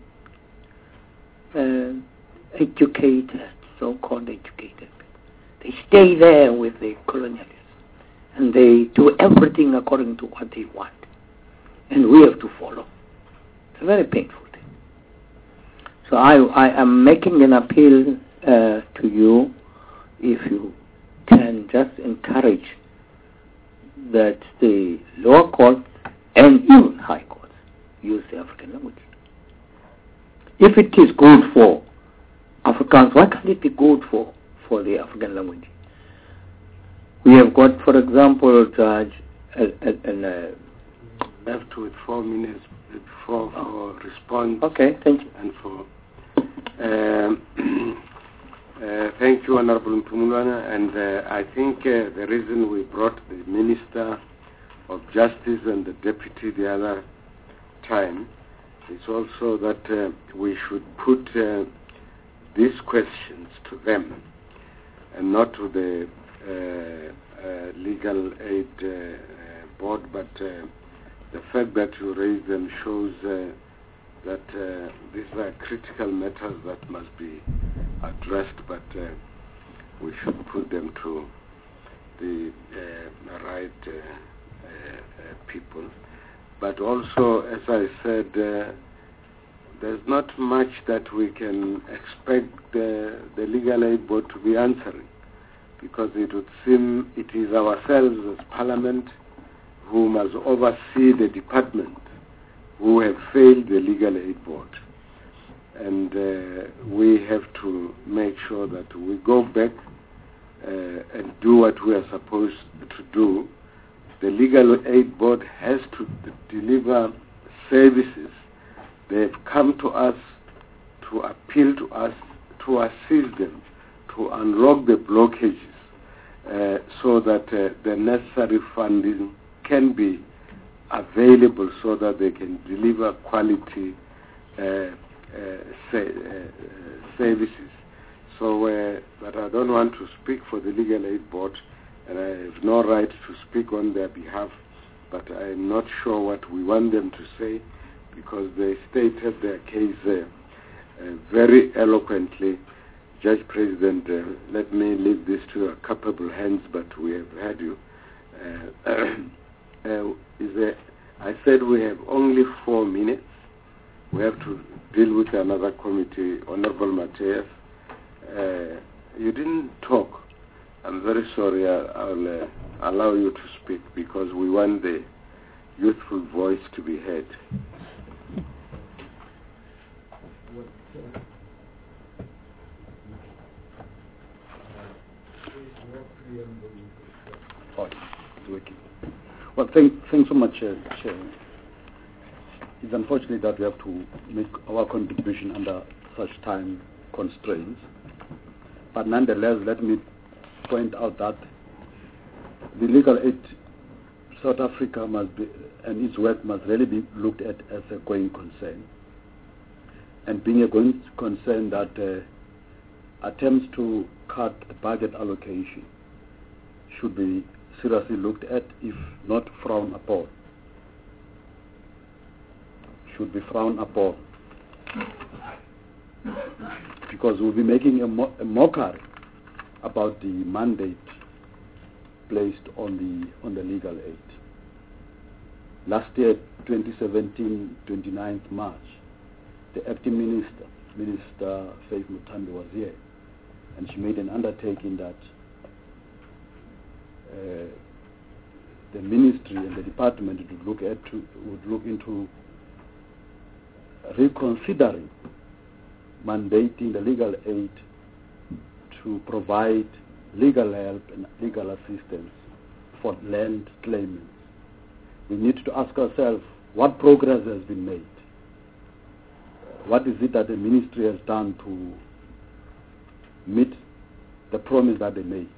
uh, educated, so-called educated, they stay there with the colonialists. And they do everything according to what they want. And we have to follow. It's a very painful thing. So I, I am making an appeal uh, to you, if you can just encourage that the lower courts and even high courts use the African language. If it is good for Afrikaans, why can't it be good for, for the African language? We have got, for example, Judge, and uh, left with four minutes for, for response. Okay, thank you. And for um, Uh, thank you, Honorable Mphumulwana, and uh, I think uh, the reason we brought the Minister of Justice and the Deputy the other time is also that uh, we should put uh, these questions to them and not to the uh, uh, Legal Aid uh, uh, Board, but uh, the fact that you raise them shows uh, that uh, these are critical matters that must be addressed, but uh, we should put them to the uh, right uh, uh, uh, people. But also, as I said, uh, there's not much that we can expect the, the Legal Aid Board to be answering, because it would seem it is ourselves as Parliament who must oversee the department who have failed the Legal Aid Board. And uh, we have to make sure that we go back uh, and do what we are supposed to do. The Legal Aid Board has to d- deliver services. They have come to us to appeal to us, to assist them, to unlock the blockages uh, so that uh, the necessary funding can be available so that they can deliver quality uh, uh, sa- uh, services. So, uh, but I don't want to speak for the Legal Aid Board, and I have no right to speak on their behalf, but I'm not sure what we want them to say, because they stated their case uh, uh, very eloquently. Judge President, uh, let me leave this to your capable hands, but we have heard you. Uh, uh, is there, I said we have only four minutes. We have to deal with another committee, Honorable Mateus. Uh, you didn't talk. I'm very sorry. I, I'll uh, allow you to speak because we want the youthful voice to be heard. Well, thank, thanks so much, uh, Chair. It's unfortunate that we have to make our contribution under such time constraints. But nonetheless, let me point out that the Legal Aid South Africa must be, and its work must really be looked at as a going concern. And being a going concern that uh, attempts to cut the budget allocation should be seriously looked at, if not frowned upon. Should be frowned upon. Because we'll be making a, mo- a mockery about the mandate placed on the on the legal aid. Last year, twenty seventeen, twenty-ninth March, the acting minister, Minister Faith Muthambi, was here, and she made an undertaking that Uh, the ministry and the department would look at to, would look into reconsidering mandating the legal aid to provide legal help and legal assistance for land claimants. We need to ask ourselves what progress has been made. What is it that the ministry has done to meet the promise that they made?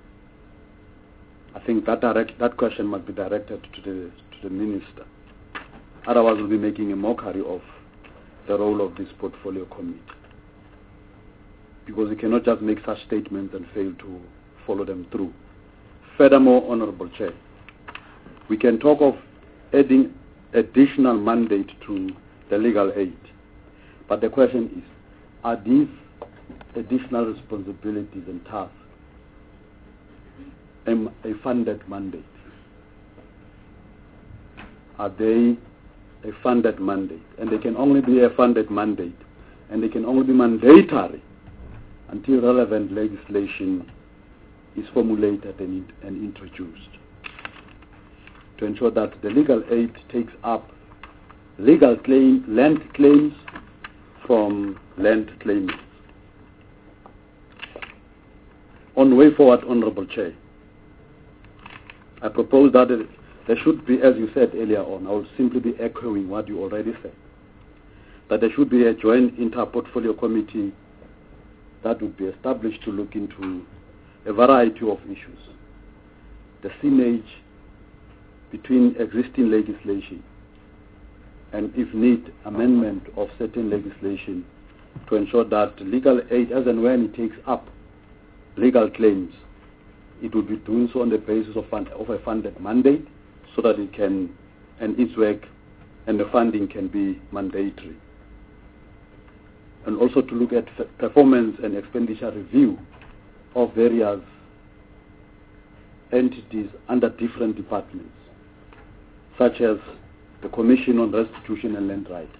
I think that direct, that question must be directed to the to the minister. Otherwise, we'll be making a mockery of the role of this portfolio committee. Because we cannot just make such statements and fail to follow them through. Furthermore, Honorable Chair, we can talk of adding additional mandate to the legal aid. But the question is, are these additional responsibilities and tasks a funded mandate? Are they a funded mandate? And they can only be a funded mandate, and they can only be mandatory until relevant legislation is formulated and, and introduced to ensure that the legal aid takes up legal claim, land claims from land claimants. On the way forward, Honorable Chair, I propose that there should be, as you said earlier on, I will simply be echoing what you already said, that there should be a joint inter-portfolio committee that would be established to look into a variety of issues. The synergy between existing legislation and, if need, amendment of certain legislation to ensure that legal aid, as and when it takes up legal claims, it will be doing so on the basis of, fund, of a funded mandate, so that it can, and its work and the funding can be mandatory. And also to look at performance and expenditure review of various entities under different departments, such as the Commission on Restitution and Land Rights.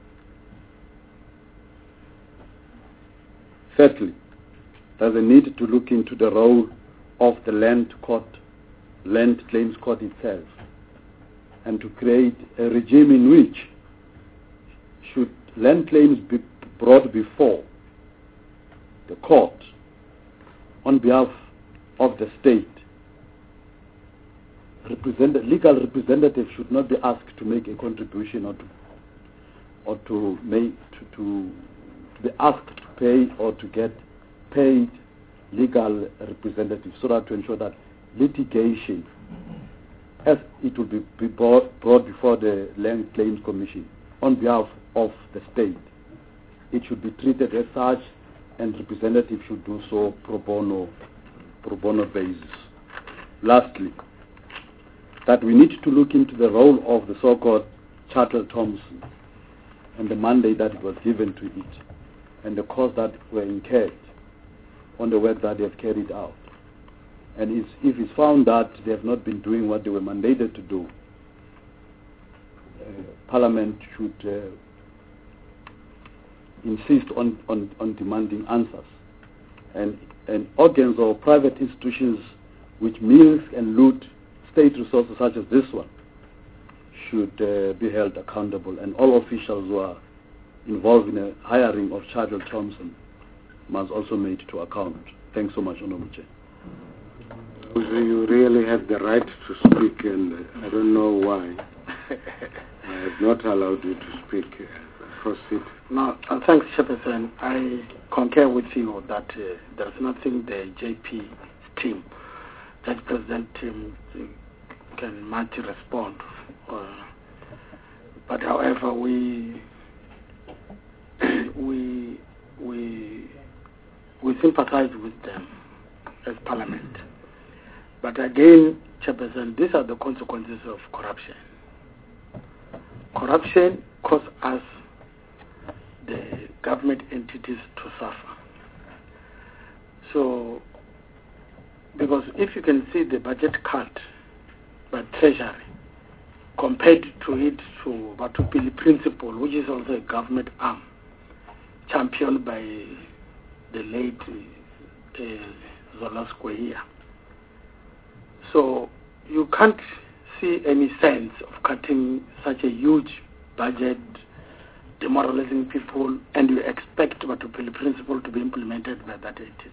Thirdly, there's a need to look into the role of the land court, land claims court itself, and to create a regime in which, should land claims be brought before the court on behalf of the state, represent, legal representative should not be asked to make a contribution or to or to make to, to, to be asked to pay or to get paid legal representatives, so that to ensure that litigation, as it will be, be brought, brought before the Land Claims Commission on behalf of the state, it should be treated as such, and representatives should do so pro bono, pro bono basis. Lastly, that we need to look into the role of the so-called Chartered Thompson and the mandate that was given to it, and the costs that were incurred on the work that they have carried out. And it's, if it's found that they have not been doing what they were mandated to do, uh, Parliament should uh, insist on, on, on demanding answers. And, and organs or private institutions which milk and loot state resources such as this one should uh, be held accountable, and all officials who are involved in the hiring of Charles Thompson must also be made to account. Thanks so much, Honorable Chair. You really have the right to speak, and I don't know why I have not allowed you to speak. Proceed. No, uh, thanks, Chairperson. I concur with you that uh, there's nothing the J P team, Judge President team, can much respond. Uh, but however, we we we we sympathize with them as Parliament. But again, Chairperson, these are the consequences of corruption. Corruption causes us, the government entities, to suffer. So, because if you can see the budget cut by Treasury, compared to it to Batupili Principle, which is also a government arm, championed by the late uh, Zola Square. So you can't see any sense of cutting such a huge budget, demoralizing people, and you expect Batupili Principle to be implemented by that entity.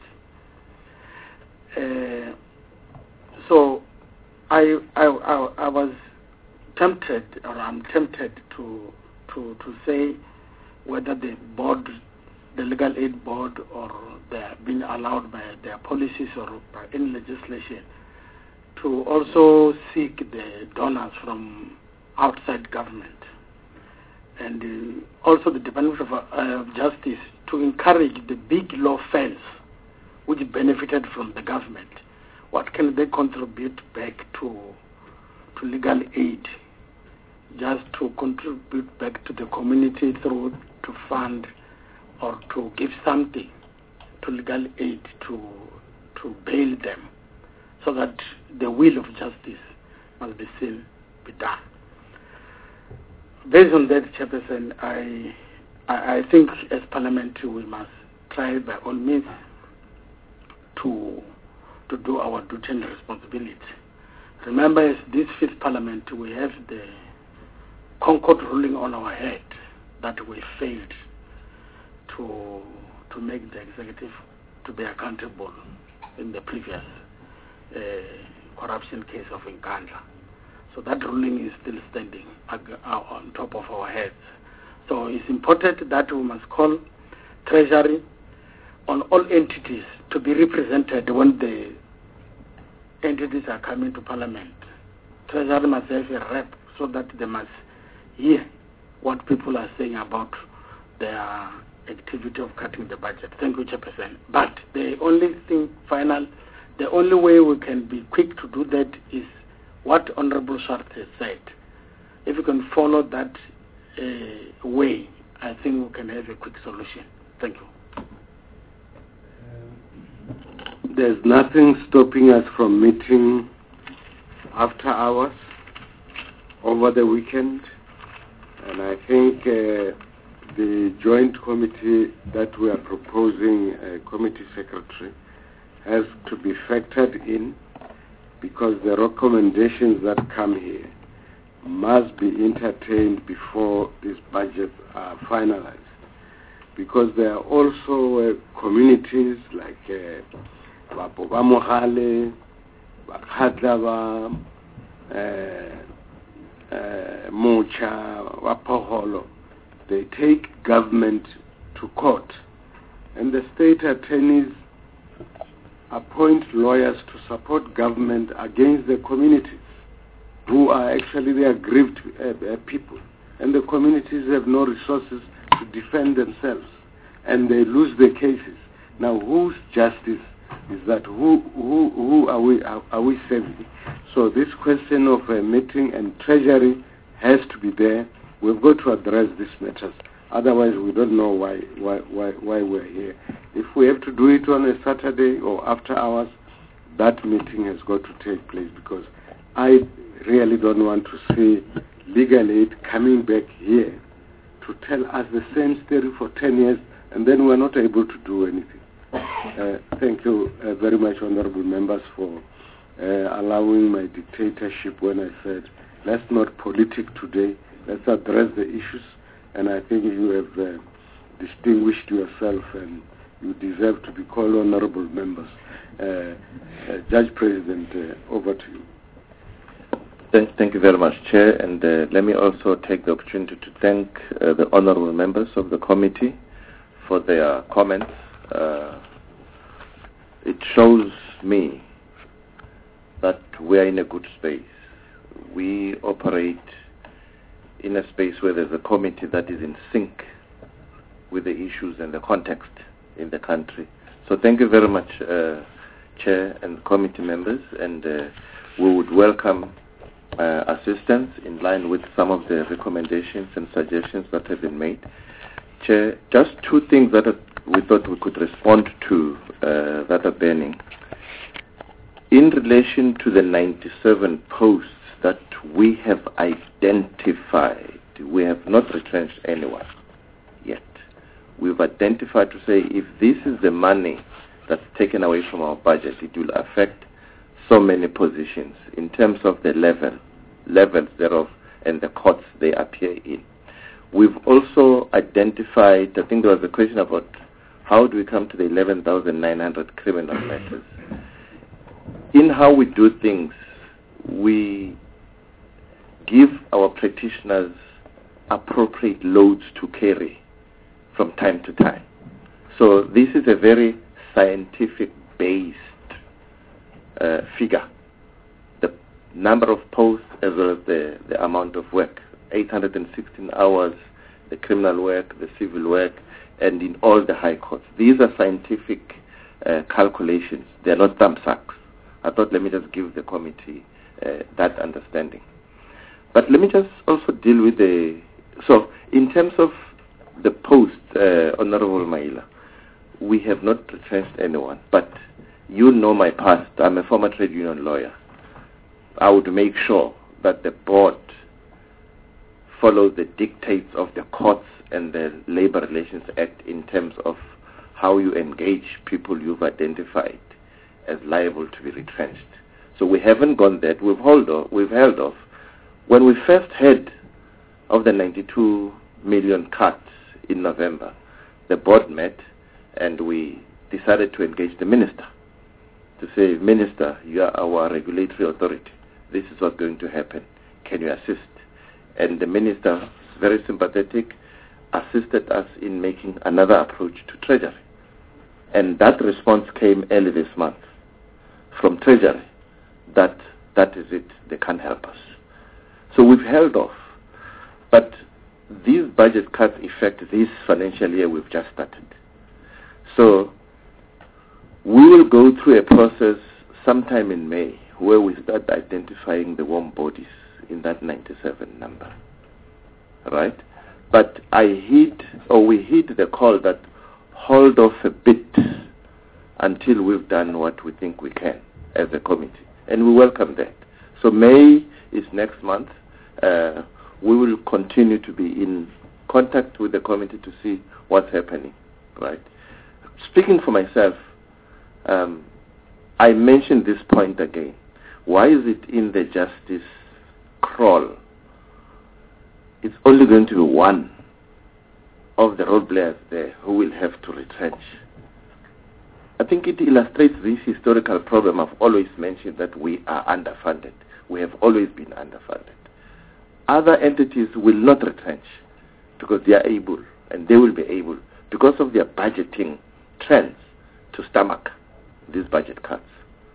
Uh, so I, I, I, I was tempted, or I'm tempted to, to, to say whether the board, the legal aid board, or they are being allowed by their policies or by any legislation to also seek the donors from outside government. And uh, also the Department of uh, Justice to encourage the big law firms which benefited from the government. What can they contribute back to to legal aid, just to contribute back to the community through to fund or to give something to legal aid to to bail them, so that the will of justice must be seen, be done. Based on that, Chairperson, I, I, I think as Parliament we must try by all means to to do our duty and responsibility. Remember, as this fifth Parliament, we have the Concord ruling on our head that we failed to to make the executive to be accountable in the previous uh, corruption case of Nkandla. So that ruling is still standing on top of our heads. So it's important that we must call Treasury, on all entities to be represented when the entities are coming to Parliament. Treasury must have a rep so that they must hear what people are saying about their activity of cutting the budget. Thank you, Chairperson. But the only thing final, the only way we can be quick to do that is what Honorable Swart has said. If you can follow that uh, way, I think we can have a quick solution. Thank you. There's nothing stopping us from meeting after hours over the weekend, and I think uh, the joint committee that we are proposing, a committee secretary, has to be factored in, because the recommendations that come here must be entertained before these budgets are finalized. Because there are also uh, communities like Bapoba Mohale, Bakhatlava, Mucha, Wapoholo. They take government to court, and the state attorneys appoint lawyers to support government against the communities who are actually the aggrieved uh, uh, people, and the communities have no resources to defend themselves, and they lose their cases. Now, whose justice is that? Who who who are we are, are we saving? So this question of a meeting and treasury has to be there. We've got to address these matters. Otherwise, we don't know why why why why we're here. If we have to do it on a Saturday or after hours, that meeting has got to take place, because I really don't want to see legal aid coming back here to tell us the same story for ten years, and then we're not able to do anything. Uh, thank you uh, very much, honorable members, for uh, allowing my dictatorship when I said, let's not politic today, let's address the issues, and I think you have uh, distinguished yourself, and you deserve to be called honorable members. Uh, uh, Judge President, uh, over to you. Thank, thank you very much, Chair, and uh, let me also take the opportunity to thank uh, the honorable members of the committee for their comments. Uh, it shows me that we are in a good space. We operate in a space where there's a committee that is in sync with the issues and the context in the country. So thank you very much, uh, Chair and committee members, and uh, we would welcome uh, assistance in line with some of the recommendations and suggestions that have been made. Chair, just two things that are, we thought we could respond to uh, that are burning. In relation to the ninety-seven posts that we have identified, we have not retrenched anyone yet. We've identified to say, if this is the money that's taken away from our budget, it will affect so many positions in terms of the level, levels thereof, and the courts they appear in. We've also identified, I think there was a question about how do we come to the eleven thousand nine hundred criminal matters. In how we do things, we give our practitioners appropriate loads to carry from time to time. So this is a very scientific-based uh, figure. The number of posts as well as the, the amount of work, eight hundred sixteen hours, the criminal work, the civil work, and in all the high courts. These are scientific uh, calculations. They are not thumb sucks. I thought let me just give the committee uh, that understanding. But let me just also deal with the... So, in terms of the post, uh, Honorable Maila, we have not retrenched anyone, but you know my past. I'm a former trade union lawyer. I would make sure that the board follows the dictates of the courts and the Labor Relations Act in terms of how you engage people you've identified as liable to be retrenched. So we haven't gone that. We've held off. We've held off. When we first heard of the ninety-two million cuts in November, the board met and we decided to engage the minister to say, Minister, you are our regulatory authority. This is what's going to happen. Can you assist? And the minister, very sympathetic, assisted us in making another approach to Treasury. And that response came early this month from Treasury that that is it, they can't help us. So we've held off. But these budget cuts affect this financial year we've just started. So we will go through a process sometime in May where we start identifying the warm bodies in that ninety-seven number. Right? But I heed, or we heed the call that hold off a bit until we've done what we think we can as a committee. And we welcome that. So May is next month. Uh, we will continue to be in contact with the committee to see what's happening. Right? Speaking for myself, um, I mentioned this point again. Why is it in the justice crawl? It's only going to be one of the role players there who will have to retrench. I think it illustrates this historical problem I've always mentioned, that we are underfunded. We have always been underfunded. Other entities will not retrench because they are able, and they will be able, because of their budgeting trends, to stomach these budget cuts.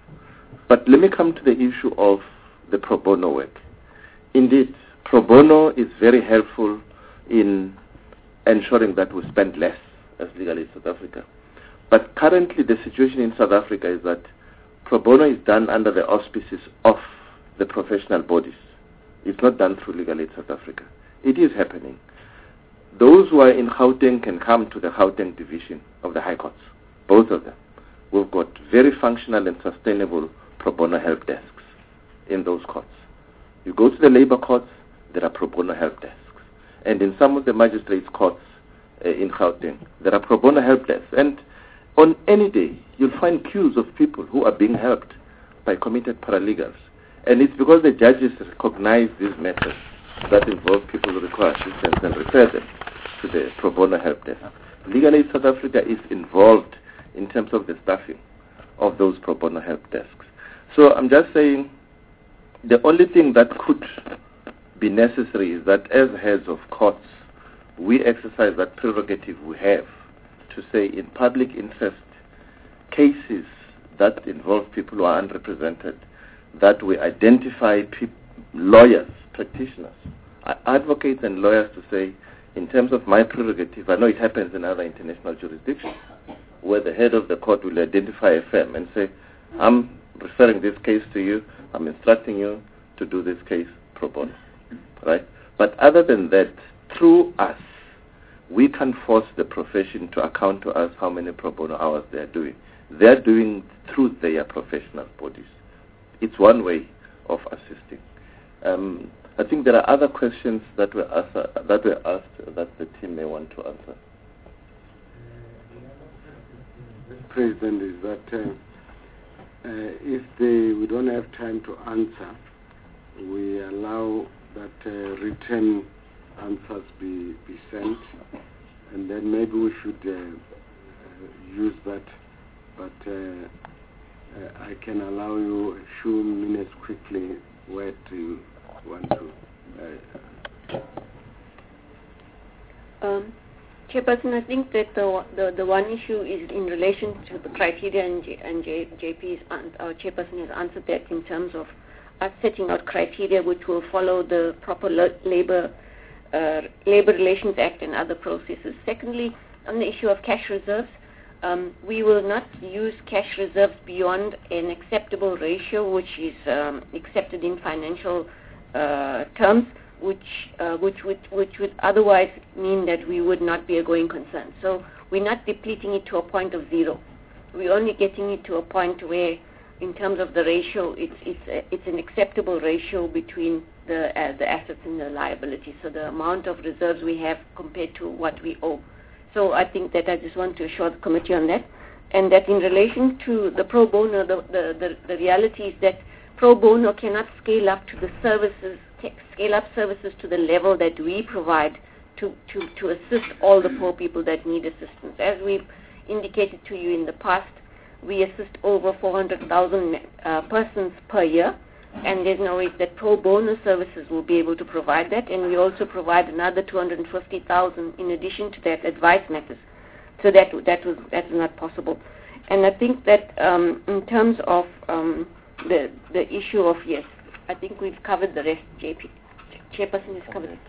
But let me come to the issue of the pro bono work. Indeed, pro bono is very helpful in ensuring that we spend less as Legal Aid South Africa. But currently the situation in South Africa is that pro bono is done under the auspices of the professional bodies. It's not done through Legal Aid South Africa. It is happening. Those who are in Gauteng can come to the Gauteng division of the High Courts, both of them. We've got very functional and sustainable pro bono help desks in those courts. You go to the labor courts, there are pro bono help desks. And in some of the magistrates' courts uh, in Gauteng, there are pro bono help desks. And on any day, you'll find queues of people who are being helped by committed paralegals. And it's because the judges recognize these matters that involve people who require assistance and refer them to the pro bono help desk. Legal Aid South Africa is involved in terms of the staffing of those pro bono help desks. So I'm just saying the only thing that could be necessary is that as heads of courts, we exercise that prerogative we have to say in public interest cases that involve people who are unrepresented, that we identify peop- lawyers, practitioners, advocates and lawyers to say, in terms of my prerogative, I know it happens in other international jurisdictions, where the head of the court will identify a firm and say, I'm referring this case to you, I'm instructing you to do this case pro bono. Right? But other than that, through us, we can force the profession to account to us how many pro bono hours they are doing. They are doing through their professional bodies. It's one way of assisting. Um, I think there are other questions that were asked, uh, that were asked that the team may want to answer. President, is that uh, uh, if they, we don't have time to answer, we allow that uh, written answers be, be sent, and then maybe we should uh, uh, use that. But uh, uh, I can allow you a few minutes quickly where to want to. Uh, um, Chairperson, I think that the, the the one issue is in relation to the criteria, and, J, and J, JP's our Chairperson has answered that in terms of us setting out criteria which will follow the proper lo- labor uh, labor relations act and other processes. Secondly, on the issue of cash reserves, um, we will not use cash reserves beyond an acceptable ratio, which is um, accepted in financial uh, terms, which uh, which would which would otherwise mean that we would not be a going concern. So we're not depleting it to a point of zero. We're only getting it to a point where, in terms of the ratio, it's it's a, it's an acceptable ratio between the uh, the assets and the liabilities. So the amount of reserves we have compared to what we owe. So I think that I just want to assure the committee on that, and that in relation to the pro bono, the the, the, the reality is that pro bono cannot scale up to the services, scale up services to the level that we provide to, to, to assist all the poor people that need assistance. As we've indicated to you in the past, we assist over four hundred thousand uh, persons per year, and there's no way that pro bono services will be able to provide that, and we also provide another two hundred fifty thousand in addition to that advice matters. so that that was that was not possible. And I think that um, in terms of um, the the issue of yes, I think we've covered the rest. J P Chairperson has covered it.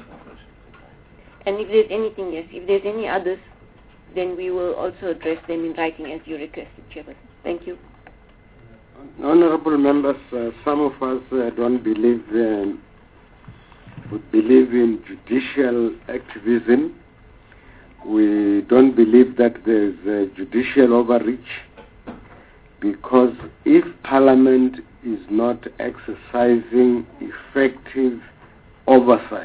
And if there's anything, yes, if there's any others, then we will also address them in writing as you requested, Chairperson. Thank you. Honorable members, uh, some of us uh, don't believe um, would believe in judicial activism. We don't believe that there's uh, judicial overreach, because if Parliament is not exercising effective oversight,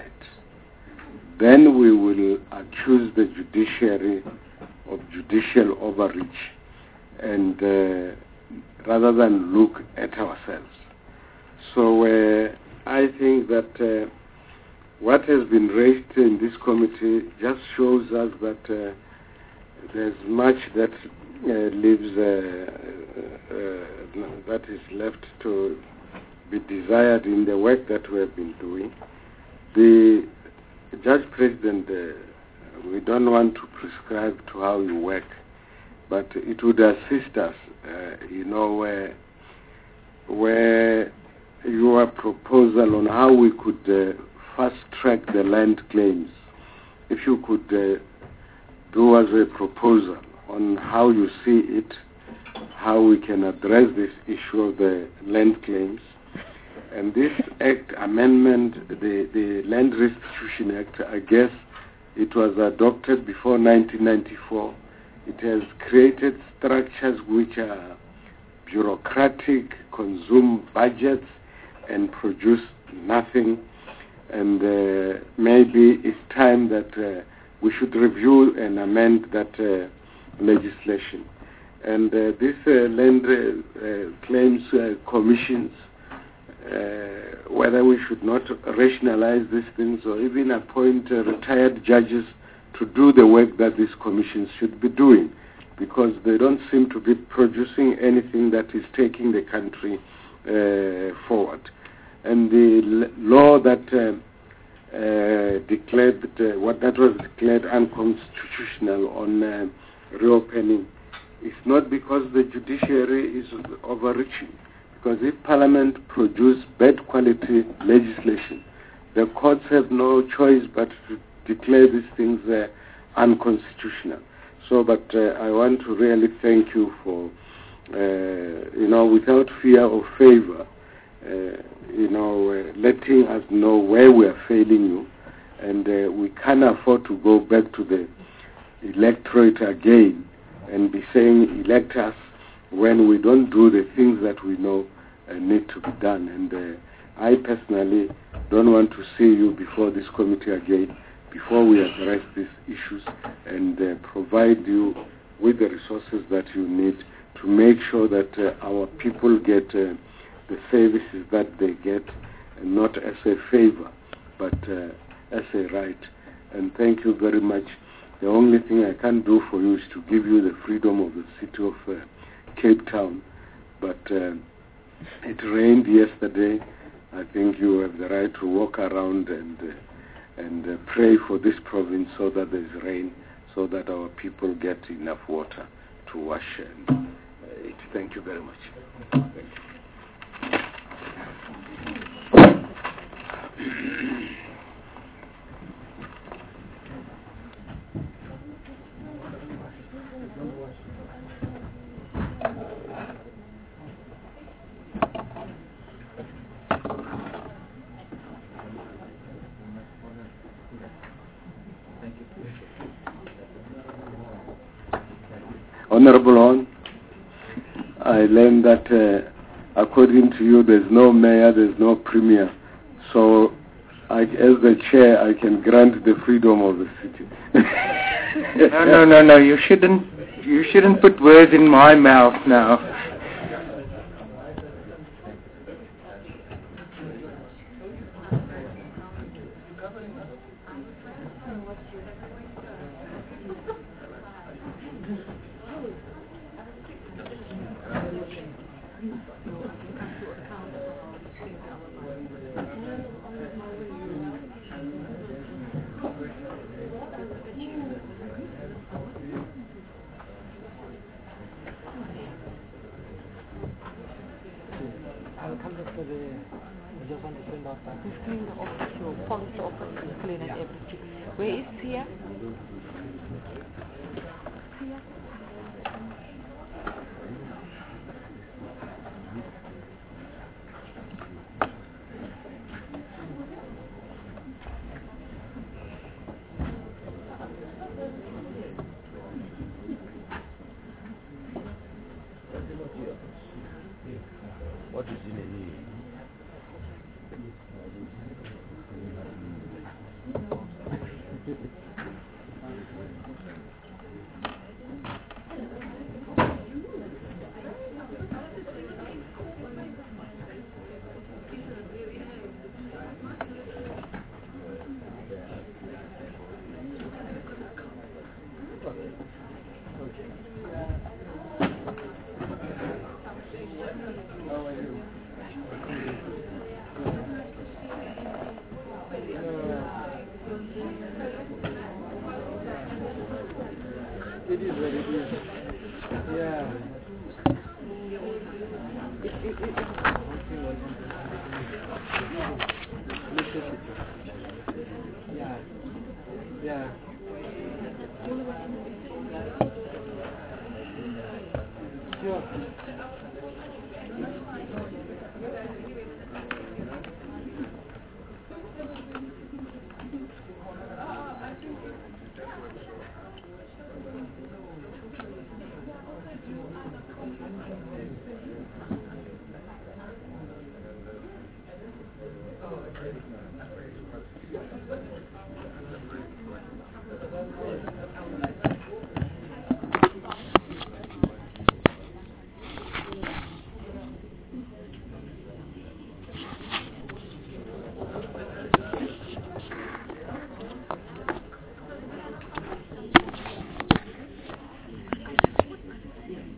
then we will accuse the judiciary of judicial overreach, and uh, rather than look at ourselves. So uh, I think that uh, what has been raised in this committee just shows us that uh, there's much that uh, leaves, uh, uh, that is left to be desired in the work that we have been doing. The Judge President, uh, we don't want to prescribe to how you work, but it would assist us, uh, you know, where, where your proposal on how we could uh, fast-track the land claims, if you could uh, do us a proposal on how you see it, how we can address this issue of the land claims. And this Act amendment, the, the Land Restitution Act, I guess it was adopted before nineteen ninety-four. It has created structures which are bureaucratic, consume budgets, and produce nothing. And uh, maybe it's time that uh, we should review and amend that uh, legislation. And uh, this uh, land uh, uh, claims uh, commissions, uh, whether we should not rationalize these things or even appoint uh, retired judges to do the work that these commissions should be doing, because they don't seem to be producing anything that is taking the country uh, forward. And the l- law that uh, uh, declared, uh, what that was declared unconstitutional on uh, reopening, is not because the judiciary is overreaching. Because if Parliament produces bad quality legislation, the courts have no choice but to declare these things uh, unconstitutional. So, but uh, I want to really thank you for, uh, you know, without fear or favor, uh, you know, uh, letting us know where we are failing you, and uh, we can't afford to go back to the electorate again and be saying elect us when we don't do the things that we know uh, need to be done. And uh, I personally don't want to see you before this committee again, before we address these issues and uh, provide you with the resources that you need to make sure that uh, our people get uh, the services that they get, and not as a favor, but uh, as a right. And thank you very much. The only thing I can do for you is to give you the freedom of the city of uh, Cape Town. But uh, it rained yesterday. I think you have the right to walk around and uh, and uh, pray for this province so that there is rain, so that our people get enough water to wash and uh, eat. Thank you very much. Thank you. Honorable Hon, I learned that uh, according to you there's no mayor, there's no premier. So I, as the chair, I can grant the freedom of the city. no, no, no, no, you shouldn't, you shouldn't put words in my mouth now. I'll come back to the, I just want to send out that. He's cleaned the office, your polished office is clean and everything. Where is Tia? Tia? What is in it? It is what it is. Yeah. Yeah. Yeah. Sure.